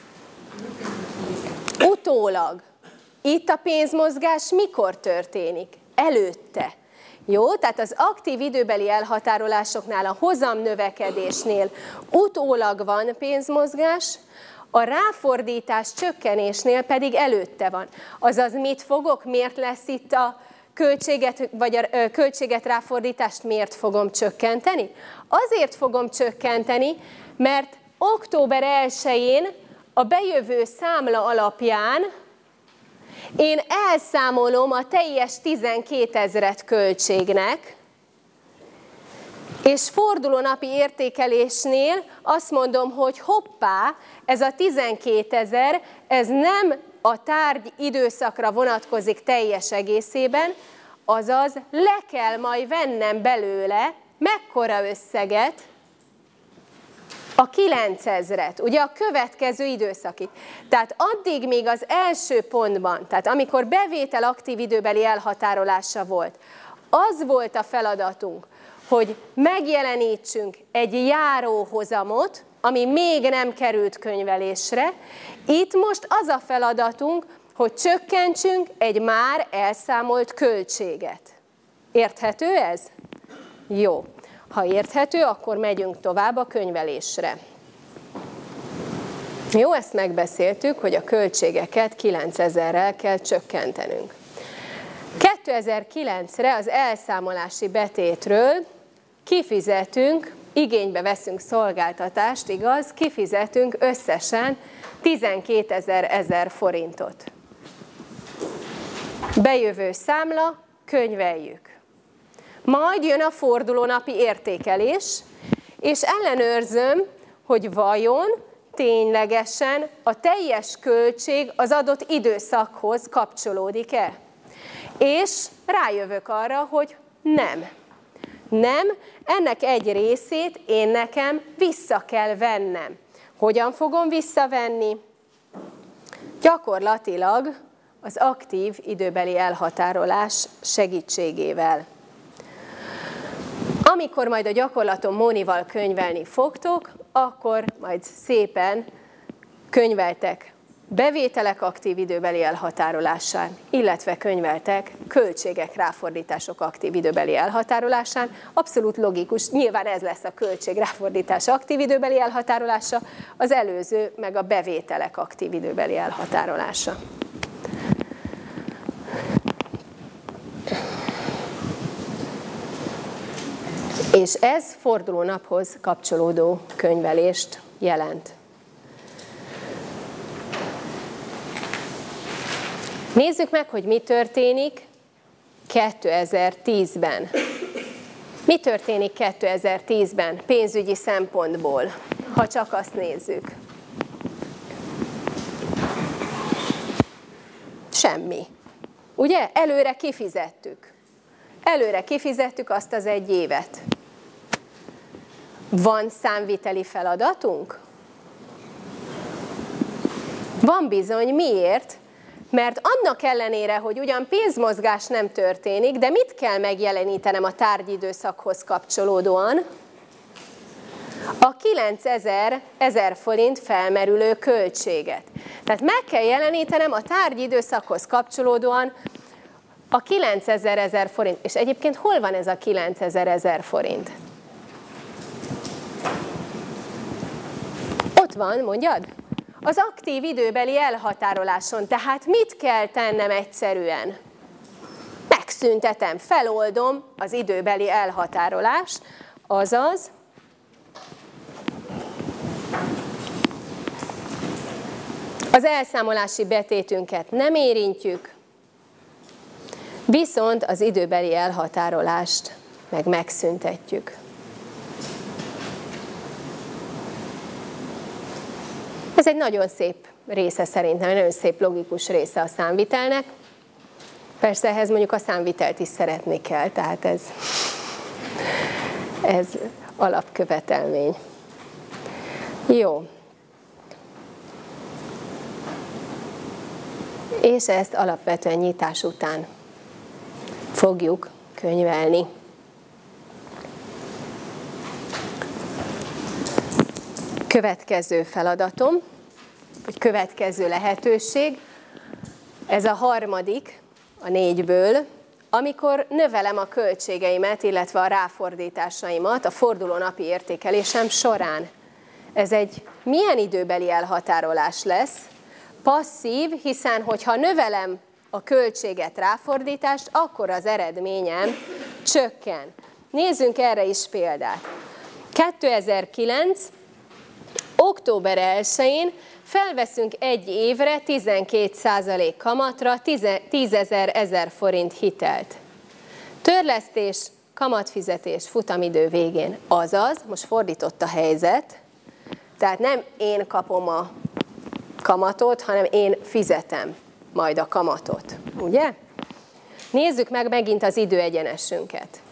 Utólag. Itt a pénzmozgás mikor történik? Előtte. Jó, tehát az aktív időbeli elhatárolásoknál, a hozamnövekedésnél utólag van pénzmozgás, a ráfordítás csökkenésnél pedig előtte van. Azaz mit fogok, miért lesz itt a költséget, vagy a költséget ráfordítást miért fogom csökkenteni? Azért fogom csökkenteni, mert október 1-én a bejövő számla alapján én elszámolom a teljes 12 000 költségnek, és fordulónapi értékelésnél azt mondom, hogy hoppá, ez a 12 000, ez nem a tárgy időszakra vonatkozik teljes egészében, azaz le kell majd vennem belőle mekkora összeget, a 9000-et, ugye a következő időszakig. Tehát addig még az első pontban, tehát amikor bevétel aktív időbeli elhatárolása volt, az volt a feladatunk, hogy megjelenítsünk egy járóhozamot, ami még nem került könyvelésre. Itt most az a feladatunk, hogy csökkentsünk egy már elszámolt költséget. Érthető ez? Jó. Ha érthető, akkor megyünk tovább a könyvelésre. Jó, ezt megbeszéltük, hogy a költségeket 9000-rel kell csökkentenünk. 2009-re az elszámolási betétről kifizetünk, igénybe veszünk szolgáltatást, igaz? Kifizetünk összesen 12 000 forintot. Bejövő számla, könyveljük. Majd jön a fordulónapi értékelés, és ellenőrzöm, hogy vajon ténylegesen a teljes költség az adott időszakhoz kapcsolódik-e. És rájövök arra, hogy nem. Nem, ennek egy részét én nekem vissza kell vennem. Hogyan fogom visszavenni? Gyakorlatilag az aktív időbeli elhatárolás segítségével. Amikor majd a gyakorlaton Mónival könyvelni fogtok, akkor majd szépen könyveltek bevételek aktív időbeli elhatárolásán, illetve könyveltek költségek, ráfordítások aktív időbeli elhatárolásán. Abszolút logikus, nyilván ez lesz a költség ráfordítás aktív időbeli elhatárolása, az előző meg a bevételek aktív időbeli elhatárolása. És ez fordulónaphoz kapcsolódó könyvelést jelent. Nézzük meg, hogy mi történik 2010-ben. Mi történik 2010-ben pénzügyi szempontból, ha csak azt nézzük? Semmi. Ugye? Előre kifizettük. Előre kifizettük azt az egy évet. Van számviteli feladatunk? Van bizony. Miért? Mert annak ellenére, hogy ugyan pénzmozgás nem történik, de mit kell megjelenítenem a tárgyidőszakhoz kapcsolódóan? A 9000 forint felmerülő költséget. Tehát meg kell jelenítenem a tárgyidőszakhoz kapcsolódóan a 9000 forint. És egyébként hol van ez a 9000 forint? Ott van, mondjad? Az aktív időbeli elhatároláson. Tehát mit kell tennem egyszerűen? Megszüntetem, feloldom az időbeli elhatárolást, azaz Az elszámolási betétünket nem érintjük, viszont az időbeli elhatárolást meg megszüntetjük. Ez egy nagyon szép része szerintem, egy nagyon szép logikus része a számvitelnek. Persze ehhez mondjuk a számvitelt is szeretni kell, tehát ez alapkövetelmény. Jó. És ezt alapvetően nyitás után fogjuk könyvelni. Következő feladatom, vagy következő lehetőség, ez a harmadik a 4-ből, amikor növelem a költségeimet, illetve a ráfordításaimat a forduló napi értékelésem során. Ez egy milyen időbeli elhatárolás lesz? Passzív, hiszen hogyha növelem a költséget, ráfordítást, akkor az eredményem csökken. Nézzünk erre is példát. 2009. október 1-én felveszünk egy évre 12% kamatra 10.000 forint hitelt. Törlesztés, kamatfizetés futamidő végén. Azaz, most fordított a helyzet, tehát nem én kapom a kamatot, hanem én fizetem majd a kamatot. Ugye? Nézzük meg megint az időegyenesünket.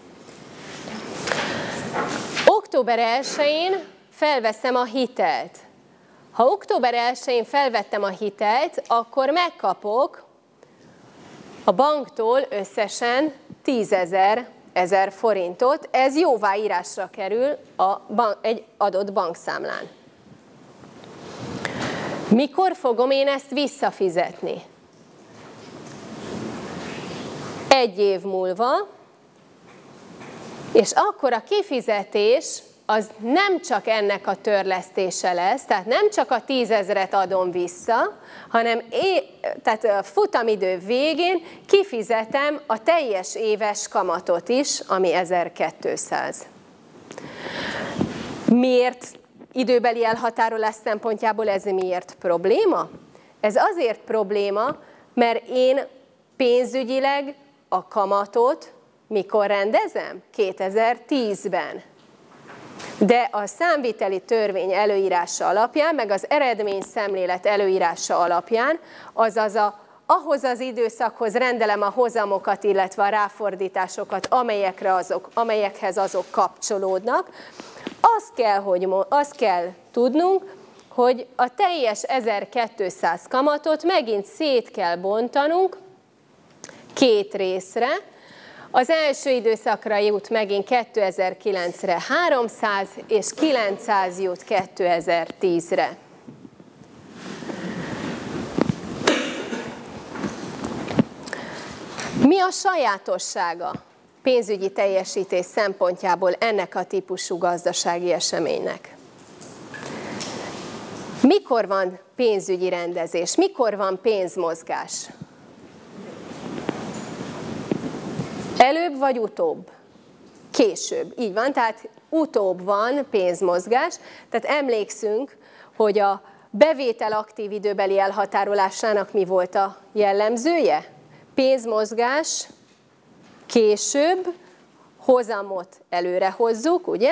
Október 1-én felveszem a hitelt. Ha október 1-én felvettem a hitelt, akkor megkapok a banktól összesen 10.000 forintot. Ez jóváírásra kerül egy adott bankszámlán. Mikor fogom én ezt visszafizetni? 1 év múlva, és akkor a kifizetés az nem csak ennek a törlesztése lesz, tehát nem csak a 10.000-et adom vissza, hanem tehát a futamidő végén kifizetem a teljes éves kamatot is, ami 1.200. Miért időbeli elhatárolás szempontjából ez miért probléma? Ez azért probléma, mert én pénzügyileg a kamatot mikor rendezem? 2010-ben. De a számviteli törvény előírása alapján, meg az eredményszemlélet előírása alapján, azaz ahhoz az időszakhoz rendelem a hozamokat, illetve a ráfordításokat, amelyekhez azok kapcsolódnak. Azt kell tudnunk, hogy a teljes 1.200 kamatot megint szét kell bontanunk 2 részre. Az első időszakra jut megint 2009-re 300, és 900 jut 2010-re. Mi a sajátossága pénzügyi teljesítés szempontjából ennek a típusú gazdasági eseménynek? Mikor van pénzügyi rendezés? Mikor van pénzmozgás? Előbb vagy utóbb? Később. Így van, tehát utóbb van pénzmozgás. Tehát emlékszünk, hogy a bevétel aktív időbeli elhatárolásának mi volt a jellemzője? Pénzmozgás később, hozamot előre hozzuk, ugye?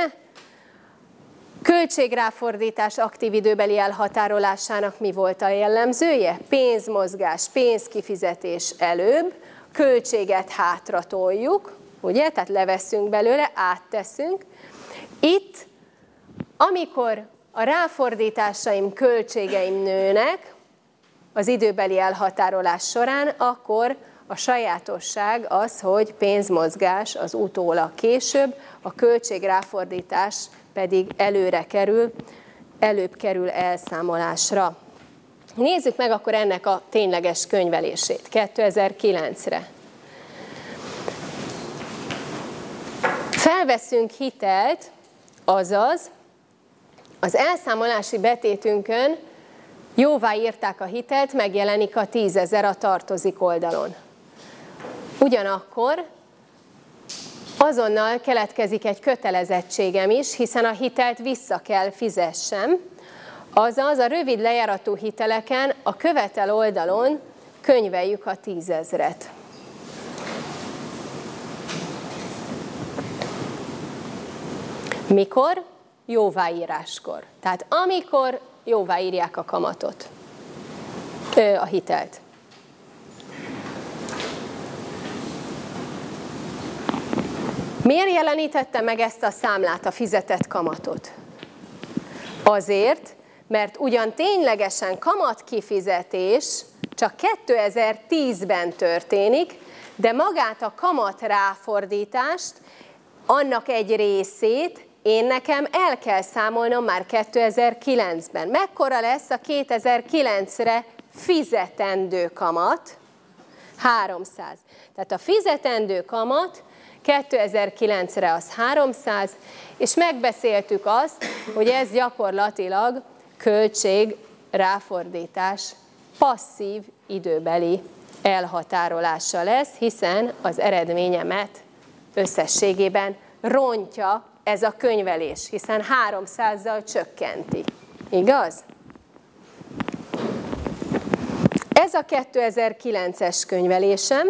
Költségráfordítás aktív időbeli elhatárolásának mi volt a jellemzője? Pénzmozgás, pénzkifizetés előbb, költséget hátra toljuk, ugye? Tehát leveszünk belőle, átteszünk. Itt, amikor a ráfordításaim, költségeim nőnek az időbeli elhatárolás során, akkor a sajátosság az, hogy pénzmozgás az utólag később, a költségráfordítás pedig előbb kerül elszámolásra. Nézzük meg akkor ennek a tényleges könyvelését 2009-re. Felveszünk hitelt, azaz az elszámolási betétünkön jóvá írták a hitelt, megjelenik a 10.000 a tartozik oldalon. Ugyanakkor azonnal keletkezik egy kötelezettségem is, hiszen a hitelt vissza kell fizessem. Azaz a rövid lejáratú hiteleken a követel oldalon könyveljük a 10 000-et. Mikor? Jóváíráskor. Tehát amikor jóváírják a kamatot, a hitelt. Miért jelenítette meg ezt a számlát, a fizetett kamatot? Azért, mert ugyan ténylegesen kamatkifizetés csak 2010-ben történik, de magát a kamat ráfordítást, annak egy részét én nekem el kell számolnom már 2009-ben. Mekkora lesz a 2009-re fizetendő kamat? 300. Tehát a fizetendő kamat 2009-re az 300, és megbeszéltük azt, hogy ez gyakorlatilag költség ráfordítás passzív időbeli elhatárolása lesz, hiszen az eredményemet összességében rontja ez a könyvelés, hiszen 300-zal csökkenti. Igaz? Ez a 2009-es könyvelésem.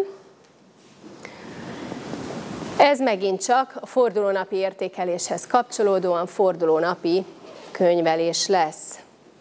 Ez megint csak a fordulónapi értékeléshez kapcsolódóan fordulónapi könyvelés lesz.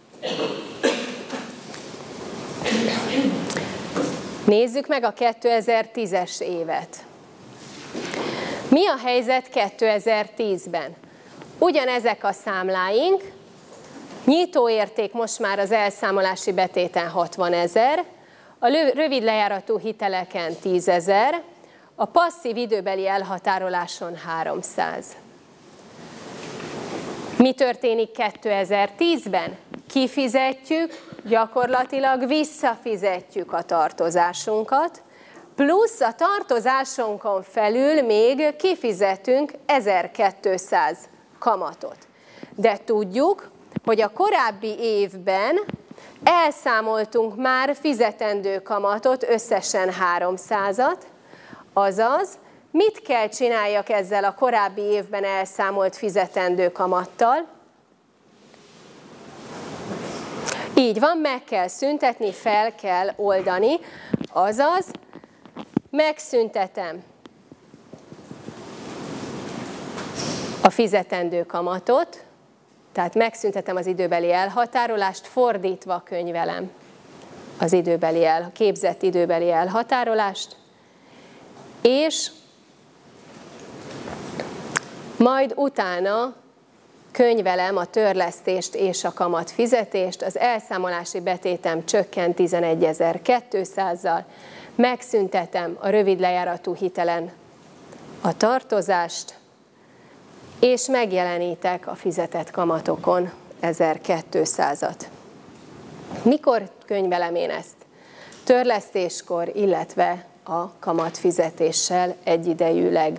Nézzük meg a 2010-es évet. Mi a helyzet 2010-ben? Ugyanezek a számláink, nyitóérték most már az elszámolási betéten 60 000, a rövid lejáratú hiteleken 10 000, a passzív időbeli elhatároláson 300. Mi történik 2010-ben? Kifizetjük, gyakorlatilag visszafizetjük a tartozásunkat, plusz a tartozásunkon felül még kifizetünk 1200 kamatot. De tudjuk, hogy a korábbi évben elszámoltunk már fizetendő kamatot, összesen 300-at, azaz, mit kell csináljak ezzel a korábbi évben elszámolt fizetendő kamattal? Így van, meg kell szüntetni, fel kell oldani, azaz, megszüntetem a fizetendő kamatot, tehát megszüntetem az időbeli elhatárolást, fordítva könyvelem az képzett időbeli elhatárolást, és majd utána könyvelem a törlesztést és a kamatfizetést, az elszámolási betétem csökken 11.200-zal, megszüntetem a rövid lejáratú hitelen a tartozást, és megjelenítek a fizetett kamatokon 1200-at. Mikor könyvelem én ezt? Törlesztéskor, illetve a kamatfizetéssel egyidejűleg.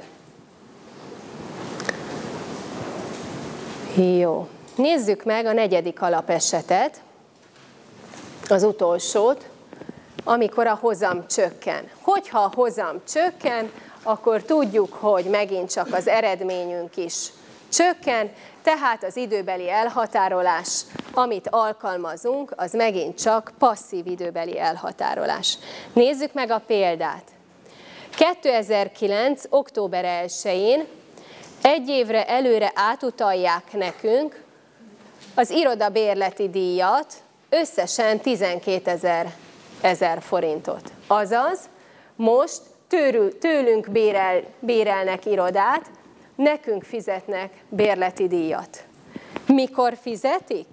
Jó. Nézzük meg a 4. alapesetet, az utolsót, amikor a hozam csökken. Hogyha a hozam csökken, akkor tudjuk, hogy megint csak az eredményünk is csökken, tehát az időbeli elhatárolás, amit alkalmazunk, az megint csak passzív időbeli elhatárolás. Nézzük meg a példát. 2009. október 1-én egy évre előre átutalják nekünk az irodabérleti díjat, összesen 12 000 forintot. Azaz, most tőlünk bérelnek irodát, nekünk fizetnek bérleti díjat. Mikor fizetik?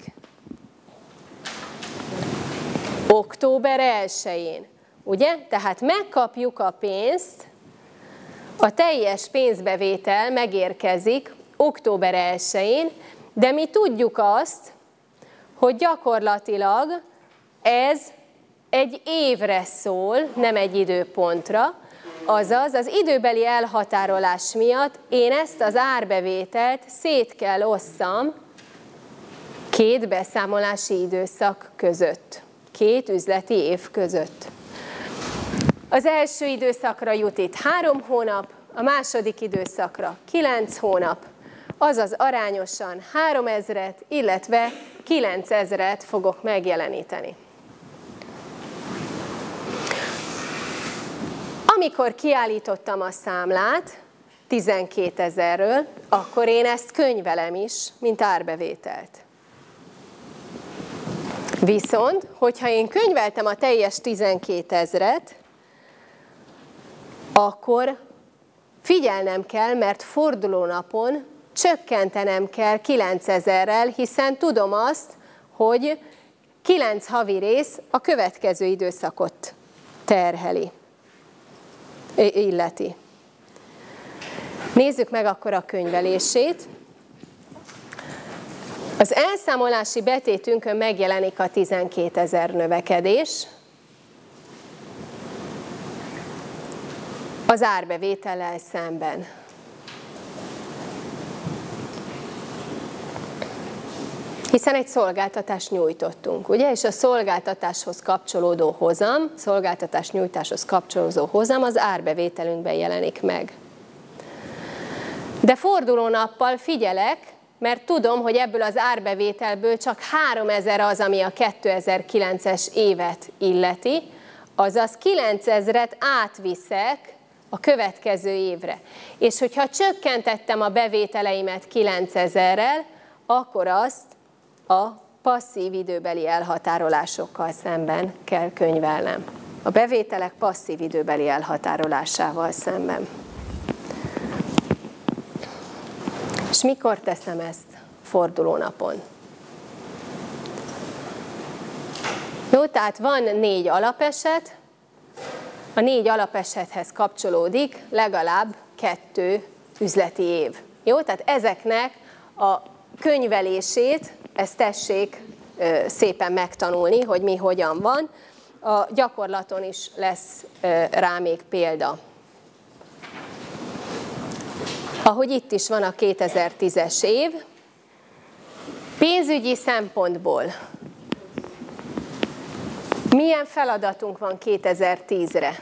Október 1-én. Ugye? Tehát megkapjuk a pénzt, a teljes pénzbevétel megérkezik október 1-én, de mi tudjuk azt, hogy gyakorlatilag ez egy évre szól, nem egy időpontra, azaz az időbeli elhatárolás miatt én ezt az árbevételt szét kell osszam 2 beszámolási időszak között, 2 üzleti év között. Az első időszakra jut itt 3 hónap, a második időszakra 9 hónap, azaz arányosan 3000-et, illetve 9000-et fogok megjeleníteni. Amikor kiállítottam a számlát 12 000-ről, akkor én ezt könyvelem is, mint árbevételt. Viszont, hogyha én könyveltem a teljes 12 000-et, akkor figyelnem kell, mert fordulónapon csökkentenem kell 9000-rel, hiszen tudom azt, hogy 9 havi rész a következő időszakot terheli, illeti. Nézzük meg akkor a könyvelését. Az elszámolási betétünkön megjelenik a 12 000 növekedés az árbevétellel szemben. Hiszen egy szolgáltatást nyújtottunk, ugye? És a szolgáltatáshoz kapcsolódó hozam, szolgáltatás nyújtáshoz kapcsolódó hozam az árbevételünkben jelenik meg. De fordulónappal figyelek, mert tudom, hogy ebből az árbevételből csak 3000 az, ami a 2009-es évet illeti, azaz 9000-et átviszek a következő évre. És hogyha csökkentettem a bevételeimet 9000-rel, akkor azt a passzív időbeli elhatárolásokkal szemben kell könyvelnem. A bevételek passzív időbeli elhatárolásával szemben. És mikor teszem ezt? Fordulónapon. Jó, tehát van 4 alapeset, a 4 alapesethez kapcsolódik legalább 2 üzleti év. Jó, tehát ezeknek a könyvelését, ezt tessék szépen megtanulni, hogy mi hogyan van. A gyakorlaton is lesz rá még példa. Ahogy itt is van a 2010-es év, pénzügyi szempontból milyen feladatunk van 2010-re?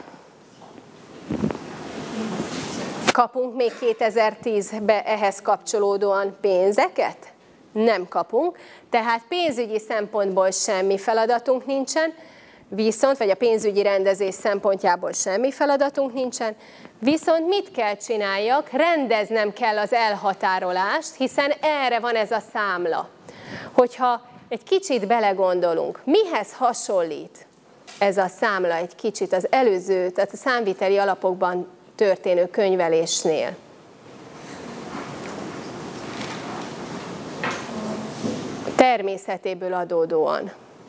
Kapunk még 2010-be ehhez kapcsolódóan pénzeket? Nem kapunk, tehát pénzügyi szempontból semmi feladatunk nincsen, viszont, vagy a pénzügyi rendezés szempontjából semmi feladatunk nincsen, viszont mit kell csináljak? Rendeznem kell az elhatárolást, hiszen erre van ez a számla. Hogyha egy kicsit belegondolunk, mihez hasonlít ez a számla egy kicsit az előző, tehát a számviteli alapokban történő könyvelésnél? Természetéből adódóan.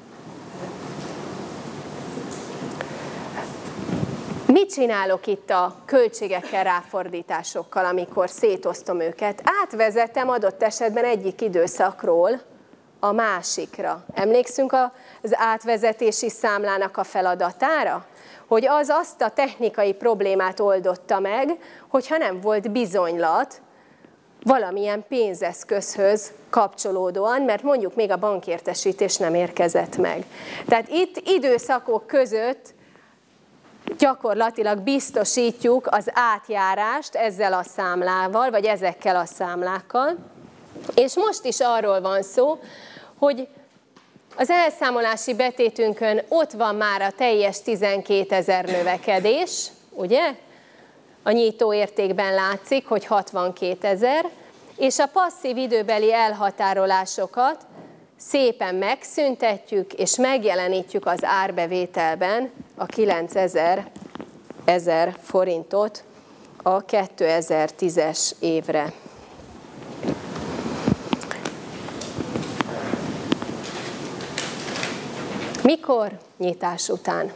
Mit csinálok itt a költségekkel, ráfordításokkal, amikor szétosztom őket? Átvezetem adott esetben egyik időszakról a másikra. Emlékszünk az átvezetési számlának a feladatára? Hogy az azt a technikai problémát oldotta meg, hogyha nem volt bizonylat valamilyen pénzeszközhöz kapcsolódóan, mert mondjuk még a bankértesítés nem érkezett meg. Tehát itt időszakok között gyakorlatilag biztosítjuk az átjárást ezzel a számlával, vagy ezekkel a számlákkal. És most is arról van szó, hogy az elszámolási betétünkön ott van már a teljes 12 000 növekedés, ugye? A nyitóértékben látszik, hogy 62 000, és a passzív időbeli elhatárolásokat szépen megszüntetjük, és megjelenítjük az árbevételben a 9000 forintot a 2010-es évre. Mikor? Nyitás után.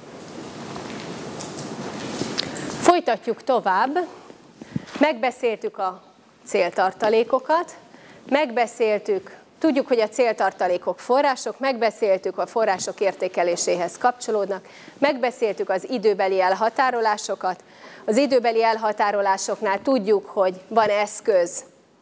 Folytatjuk tovább. Megbeszéltük a céltartalékokat, tudjuk, hogy a céltartalékok források, megbeszéltük, a források értékeléséhez kapcsolódnak, megbeszéltük az időbeli elhatárolásokat. Az időbeli elhatárolásoknál tudjuk, hogy van eszköz,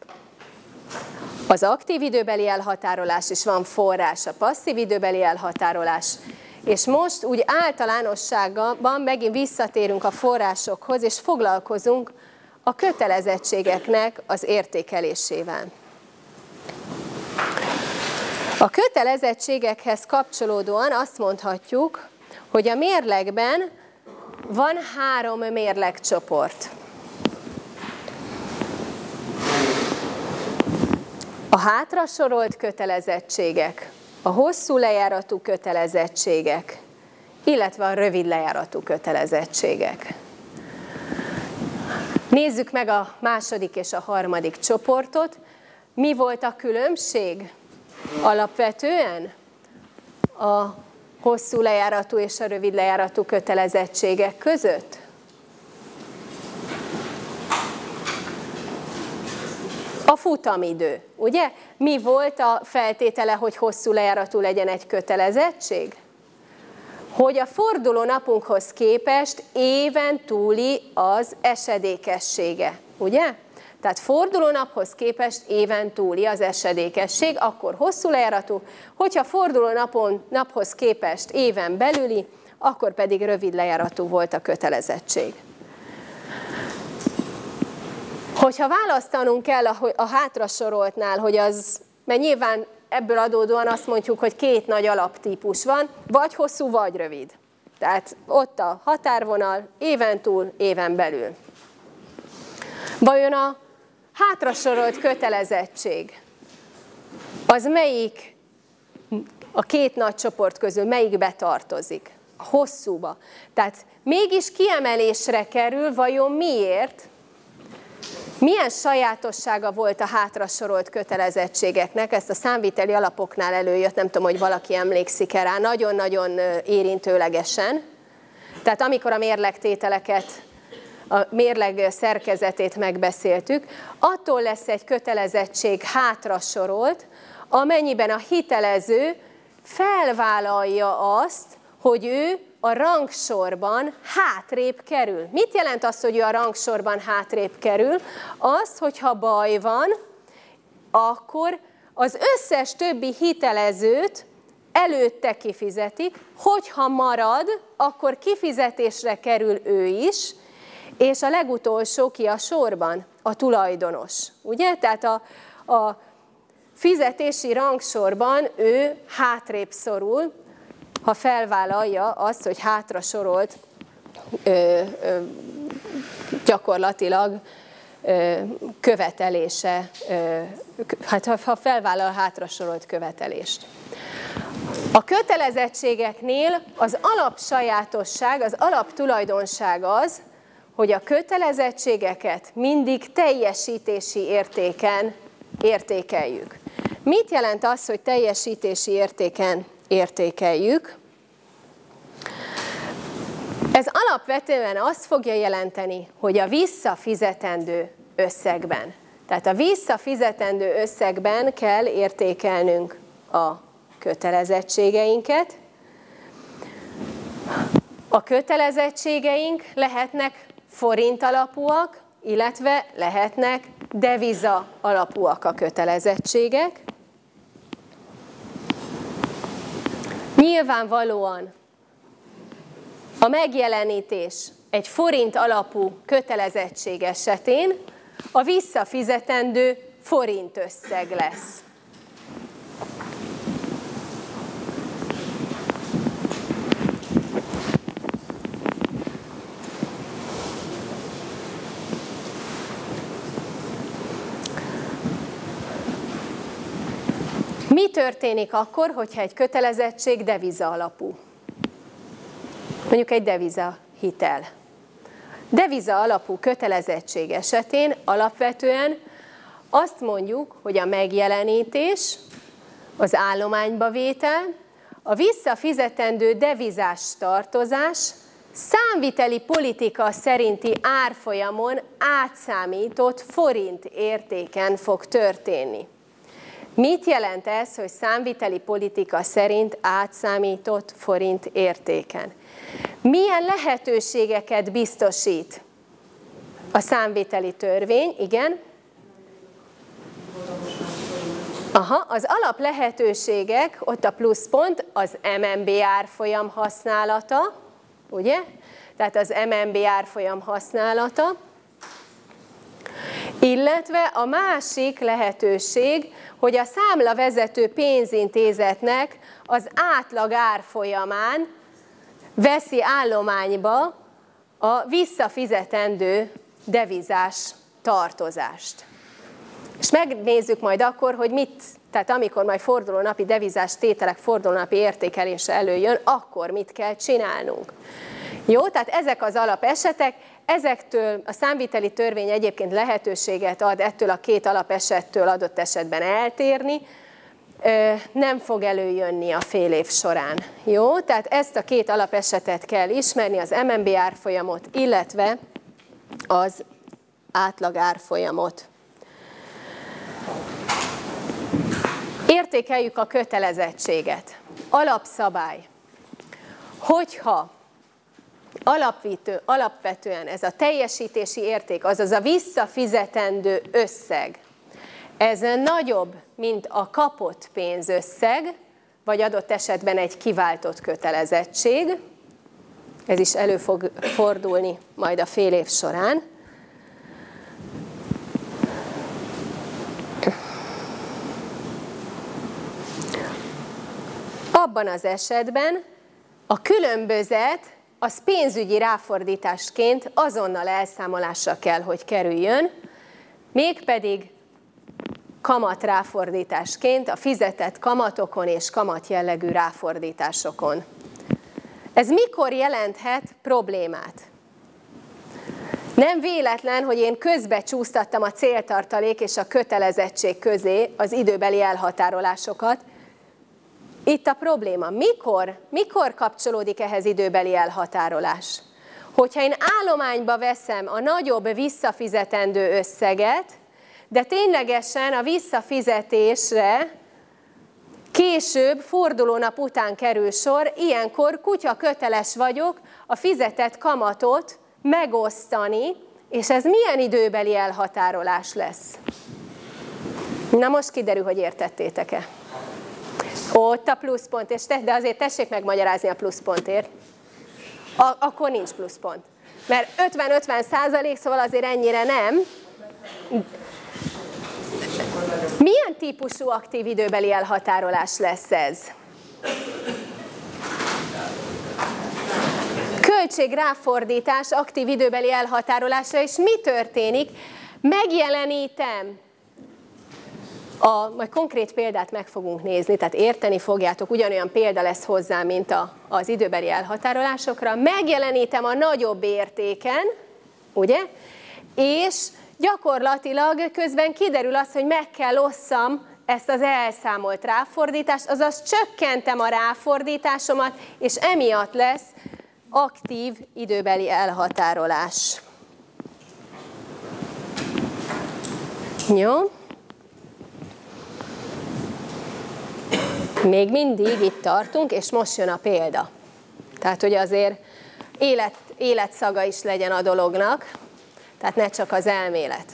az aktív időbeli elhatárolás, és van forrás, a passzív időbeli elhatárolás. És most úgy általánosságban megint visszatérünk a forrásokhoz, és foglalkozunk a kötelezettségeknek az értékelésével. A kötelezettségekhez kapcsolódóan azt mondhatjuk, hogy a mérlegben van 3 mérlegcsoport. A hátrasorolt kötelezettségek, a hosszú lejáratú kötelezettségek, illetve a rövid lejáratú kötelezettségek. Nézzük meg a második és a harmadik csoportot. Mi volt a különbség? Alapvetően a hosszú lejáratú és a rövid lejáratú kötelezettségek között? A futamidő, ugye? Mi volt a feltétele, hogy hosszú lejáratú legyen egy kötelezettség? Hogy a forduló napunkhoz képest éven túli az esedékessége, ugye? Tehát fordulónaphoz képest éven túli az esedékesség, akkor hosszú lejáratú, hogyha fordulónaphoz képest éven belüli, akkor pedig rövid lejáratú volt a kötelezettség. Hogyha választanunk kell a hátrasoroltnál, hogy az, mert nyilván ebből adódóan azt mondjuk, hogy 2 nagy alaptípus van, vagy hosszú, vagy rövid. Tehát ott a határvonal, éven túl, éven belül. Vajon a hátrasorolt kötelezettség, az melyik a 2 nagy csoport közül, melyikbe tartozik? A hosszúba. Tehát mégis kiemelésre kerül, vajon miért? Milyen sajátossága volt a hátrasorolt kötelezettségeknek? Ezt a számviteli alapoknál előjött, nem tudom, hogy valaki emlékszik-e rá, nagyon-nagyon érintőlegesen. Tehát amikor a mérlegtételeket, a mérleg szerkezetét megbeszéltük, attól lesz egy kötelezettség hátrasorolt, amennyiben a hitelező felvállalja azt, hogy ő a rangsorban hátrébb kerül. Mit jelent az, hogy ő a rangsorban hátrébb kerül? Az, hogyha baj van, akkor az összes többi hitelezőt előtte kifizetik, hogyha marad, akkor kifizetésre kerül ő is, és a legutolsó ki a sorban? A tulajdonos. Ugye? Tehát a fizetési rangsorban ő hátrébb szorul, ha felvállalja azt, hogy hátrasorolt gyakorlatilag követelése, hát ha felvállal hátrasorolt követelést. A kötelezettségeknél az alapsajátosság, az alaptulajdonság az, hogy a kötelezettségeket mindig teljesítési értéken értékeljük. Mit jelent az, hogy teljesítési értéken értékeljük? Ez alapvetően azt fogja jelenteni, hogy a visszafizetendő összegben. Tehát a visszafizetendő összegben kell értékelnünk a kötelezettségeinket. A kötelezettségeink lehetnek forint alapúak, illetve lehetnek deviza alapúak a kötelezettségek. Nyilvánvalóan a megjelenítés egy forint alapú kötelezettség esetén a visszafizetendő forint összeg lesz. Mi történik akkor, hogyha egy kötelezettség deviza alapú? Mondjuk egy deviza hitel. Deviza alapú kötelezettség esetén alapvetően azt mondjuk, hogy a megjelenítés, az állományba vétel, a visszafizetendő devizás tartozás számviteli politika szerinti árfolyamon átszámított forint értéken fog történni. Mit jelent ez, hogy számviteli politika szerint átszámított forint értéken? Milyen lehetőségeket biztosít a számviteli törvény? Igen. Az alap lehetőségek, ott a pluszpont, az MNB árfolyam használata, ugye? Tehát az MNB árfolyam használata, Illetve a másik lehetőség, hogy a számlavezető pénzintézetnek az átlag árfolyamán veszi állományba a visszafizetendő devizás tartozást. És megnézzük majd akkor, hogy tehát amikor majd fordulónapi devizás tételek fordulónapi értékelése előjön, akkor mit kell csinálnunk. Jó, tehát ezek az alapesetek, ezektől a számviteli törvény egyébként lehetőséget ad ettől a két alapesettől adott esetben eltérni, nem fog előjönni a fél év során. Jó, tehát ezt a két alapesetet kell ismerni, az MNB árfolyamot, illetve az átlag árfolyamot. Értékeljük a kötelezettséget. Alapszabály. Hogyha alapvetően ez a teljesítési érték, azaz a visszafizetendő összeg, ez nagyobb, mint a kapott pénzösszeg, vagy adott esetben egy kiváltott kötelezettség, ez is elő fog fordulni majd a fél év során, abban az esetben a különbözet az pénzügyi ráfordításként azonnal elszámolásra kell, hogy kerüljön, mégpedig kamatráfordításként a fizetett kamatokon és kamatjellegű ráfordításokon. Ez mikor jelenthet problémát? Nem véletlen, hogy én közbecsúsztattam a céltartalék és a kötelezettség közé az időbeli elhatárolásokat. Itt a probléma. Mikor kapcsolódik ehhez időbeli elhatárolás? Hogyha én állományba veszem a nagyobb visszafizetendő összeget, de ténylegesen a visszafizetésre később, fordulónap után kerül sor, ilyenkor kutya köteles vagyok a fizetett kamatot megosztani, és ez milyen időbeli elhatárolás lesz? Na most kiderül, hogy értettétek-e. Ott a pluszpont, de azért tessék megmagyarázni a pluszpontért. Akkor nincs pluszpont. Mert 50-50%, szóval azért ennyire nem. Milyen típusú aktív időbeli elhatárolás lesz ez? Költségráfordítás aktív időbeli elhatárolásra, és mi történik? Megjelenítem. Majd konkrét példát meg fogunk nézni, tehát érteni fogjátok, ugyanolyan példa lesz hozzá, mint az időbeli elhatárolásokra. Megjelenítem a nagyobb értéken, ugye? És gyakorlatilag közben kiderül az, hogy meg kell osszam ezt az elszámolt ráfordítást, azaz csökkentem a ráfordításomat, és emiatt lesz aktív időbeli elhatárolás. Jó? Még mindig itt tartunk, és most jön a példa. Tehát, hogy azért életszaga is legyen a dolognak, tehát ne csak az elmélet.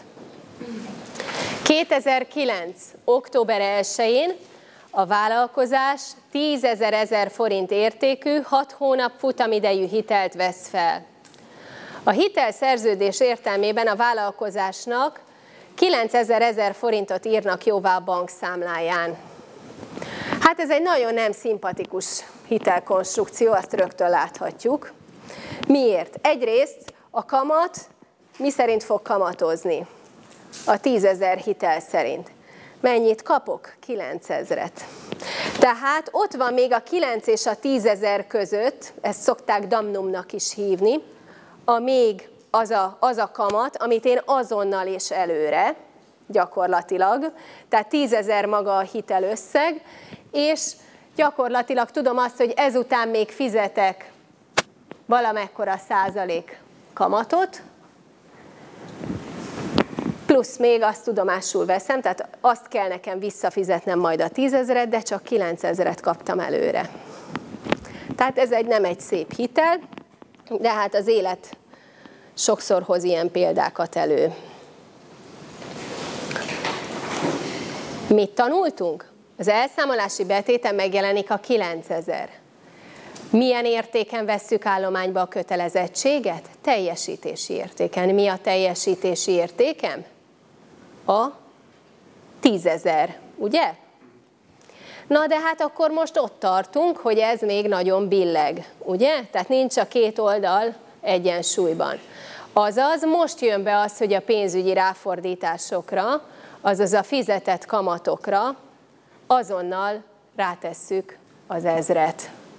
2009. október 1-én a vállalkozás 10 000 forint értékű, 6 hónap futamidejű hitelt vesz fel. A hitelszerződés értelmében a vállalkozásnak 9000 forintot írnak jóvá a bankszámláján. Hát ez egy nagyon nem szimpatikus hitelkonstrukció, azt rögtön láthatjuk. Miért? Egyrészt a kamat mi szerint fog kamatozni? A 10 000 hitel szerint. Mennyit kapok? 9000-et. Tehát ott van még a 9 és a 10 000 között, ezt szokták damnumnak is hívni, még az a kamat, amit én azonnal és előre, gyakorlatilag, tehát 10 000 maga a hitelösszeg, és gyakorlatilag tudom azt, hogy ezután még fizetek valamekkora százalék kamatot, plusz még azt tudomásul veszem, tehát azt kell nekem visszafizetnem majd a 10 000-et, de csak 9 000-et kaptam előre. Tehát ez nem egy szép hitel, de hát az élet sokszor hoz ilyen példákat elő. Mit tanultunk? Az elszámolási betéten megjelenik a 9000. Milyen értéken vesszük állományba a kötelezettséget? Teljesítési értéken. Mi a teljesítési értékem? a 10 000, ugye? Na de hát akkor most ott tartunk, hogy ez még nagyon billeg, ugye? Tehát nincs a két oldal egyensúlyban. Azaz most jön be az, hogy a pénzügyi ráfordításokra, azaz a fizetett kamatokra azonnal rátesszük az 1000-et.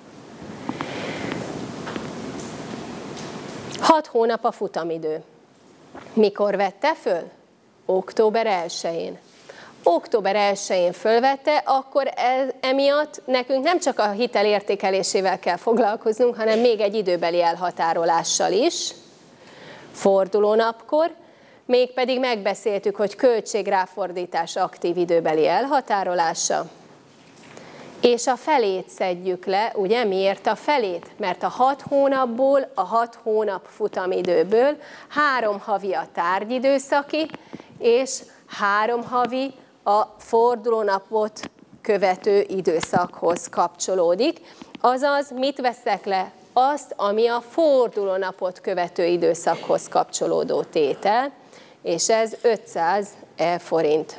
6 hónap a futamidő. Mikor vette föl? Október 1-én. Október 1-én fölvette, akkor emiatt nekünk nem csak a hitel értékelésével kell foglalkoznunk, hanem még egy időbeli elhatárolással is, fordulónapkor, mégpedig megbeszéltük, hogy költségráfordítás aktív időbeli elhatárolása, és a felét szedjük le, ugye? Miért a felét? Mert a 6 hónapból, a 6 hónap futamidőből 3 havi a tárgyidőszaki, és 3 havi a fordulónapot követő időszakhoz kapcsolódik. Azaz, mit veszek le? Azt, ami a fordulónapot követő időszakhoz kapcsolódó tétel, és ez 500 forint.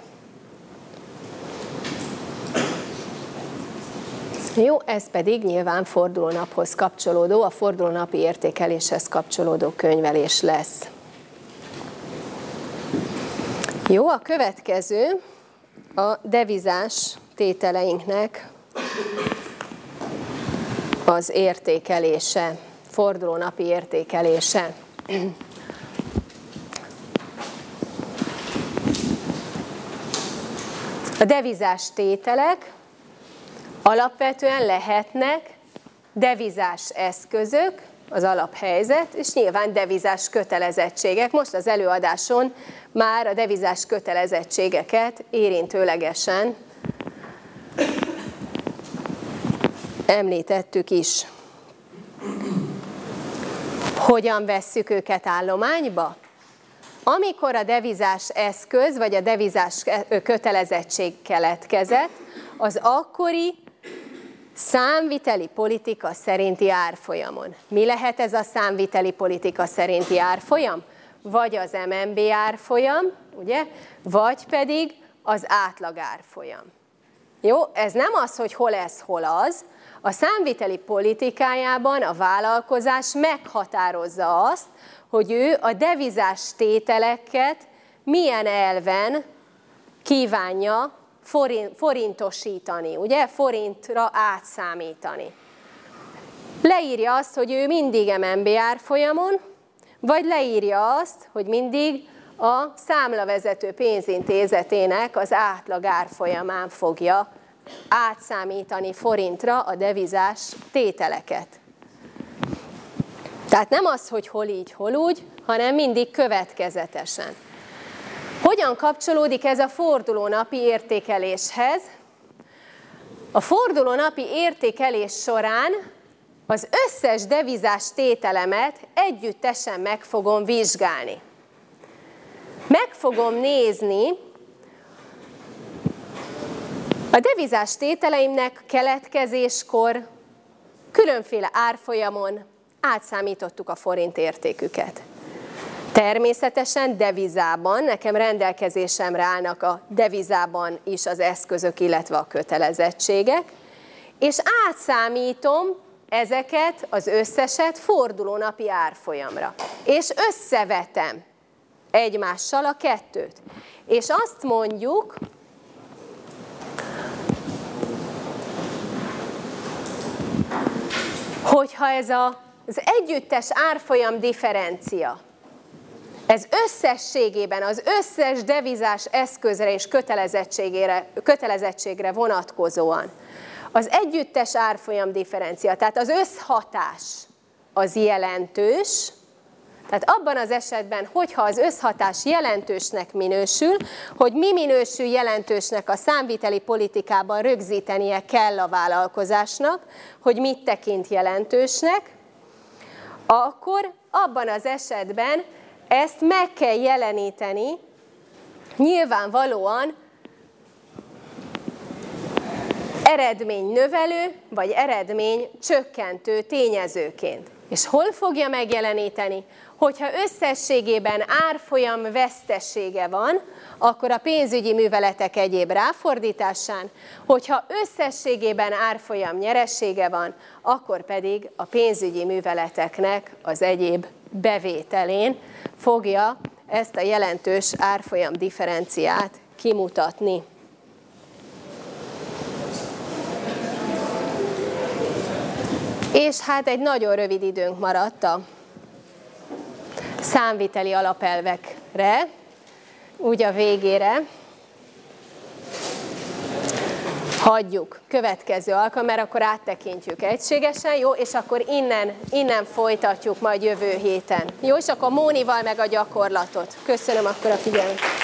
Jó, ez pedig nyilván fordulónaphoz kapcsolódó, a fordulónapi értékeléshez kapcsolódó könyvelés lesz. Jó, a következő a devizás tételeinknek az értékelése, fordulónapi értékelése. A devizás tételek alapvetően lehetnek devizás eszközök, az alaphelyzet, és nyilván devizás kötelezettségek. Most az előadáson már a devizás kötelezettségeket érintőlegesen említettük is. Hogyan vesszük őket állományba? Amikor a devizás eszköz, vagy a devizás kötelezettség keletkezett, az akkori számviteli politika szerinti árfolyamon. Mi lehet ez a számviteli politika szerinti árfolyam? Vagy az MNB árfolyam, ugye? Vagy pedig az átlag árfolyam. Jó, ez nem az, hogy hol ez, hol az. A számviteli politikájában a vállalkozás meghatározza azt, hogy ő a devizás tételeket milyen elven kívánja forintosítani, ugye? Forintra átszámítani. Leírja azt, hogy ő mindig MNB árfolyamon, vagy leírja azt, hogy mindig a számlavezető pénzintézetének az átlag árfolyamán fogja átszámítani forintra a devizás tételeket. Tehát nem az, hogy hol így, hol úgy, hanem mindig következetesen. Hogyan kapcsolódik ez a fordulónapi értékeléshez? A fordulónapi értékelés során az összes devizás tételemet együttesen meg fogom vizsgálni. Meg fogom nézni a devizás tételeimnek keletkezéskor különféle árfolyamon átszámítottuk a forint értéküket. Természetesen devizában, nekem rendelkezésemre állnak a devizában is az eszközök, illetve a kötelezettségek, és átszámítom ezeket, az összeset fordulónapi árfolyamra. És összevetem egymással a kettőt. És azt mondjuk, hogyha ez az együttes árfolyam differencia, ez összességében az összes devizás eszközre és kötelezettségre vonatkozóan az együttes árfolyam differencia, tehát az összhatás az jelentős, tehát abban az esetben, hogyha az összhatás jelentősnek minősül, hogy mi minősül jelentősnek a számviteli politikában rögzítenie kell a vállalkozásnak, hogy mit tekint jelentősnek, akkor abban az esetben ezt meg kell jeleníteni nyilvánvalóan eredménynövelő vagy eredménycsökkentő tényezőként. És hol fogja megjeleníteni? Hogyha összességében árfolyam vesztesége van, akkor a pénzügyi műveletek egyéb ráfordításán, hogyha összességében árfolyam nyeresége van, akkor pedig a pénzügyi műveleteknek az egyéb bevételén fogja ezt a jelentős árfolyam differenciát kimutatni. És hát egy nagyon rövid időnk maradt a számviteli alapelvekre, úgy a végére. Hagyjuk következő alkalommal, akkor áttekintjük egységesen, jó? És akkor innen folytatjuk majd jövő héten. Jó, és akkor Mónival meg a gyakorlatot. Köszönöm akkor a figyelmet.